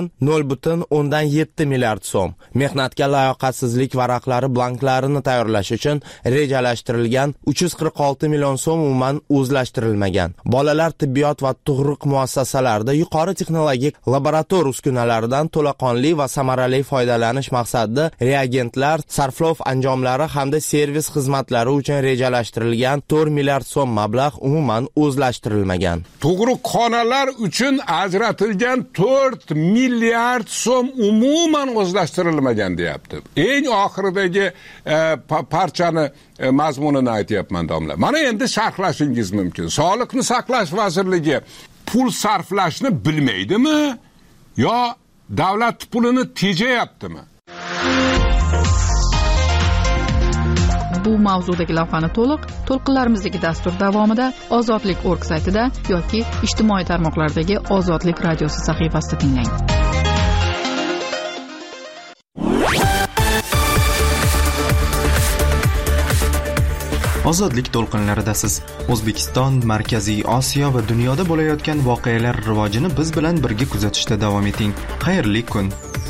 0,7 milliard so'm, mehnatga layoqatsizlik varaqlari blanklarini tayyorlash uchun rejalashtirilgan 346 million so'm umuman o'zlashtirilmagan. Bolalar tibbiyot va tug'ruq muassasalarida yuqori texnologik laborator uskunalaridan to'laqonli va samarali foydalanish maqsadida reagentlar, sarflov anjomlari hamda servis xizmatlari uchun rejalashtirilgan 4 milliard so'm mablag' umuman o'zlashtirilmagan. Tug'ruqxonalar uchun ajratilgan 4 milliard so'm umuman o'zlashtirilmagan deyapti. Eng oxiridagi parchani mazmunini aytyapman, domla. Mana endi sharhlashingiz mumkin. Sog'liqni saqlash vazirligi pul sarflashni bilmaydimi yo davlat pulini tejayaptimi? bu mavzudagi lavhani to'lqinlarimizdagi dastur davomida ozodlik.org saytida yoki ijtimoiy tarmoqlardagi Ozodlik radiosi sahifasida tinglang. Ozodlik to'lqinlaridasiz. O'zbekiston, Markaziy Osiyo va dunyoda bo'layotgan voqealar rivojini biz bilan birga kuzatishda davom eting. Xayrli kun.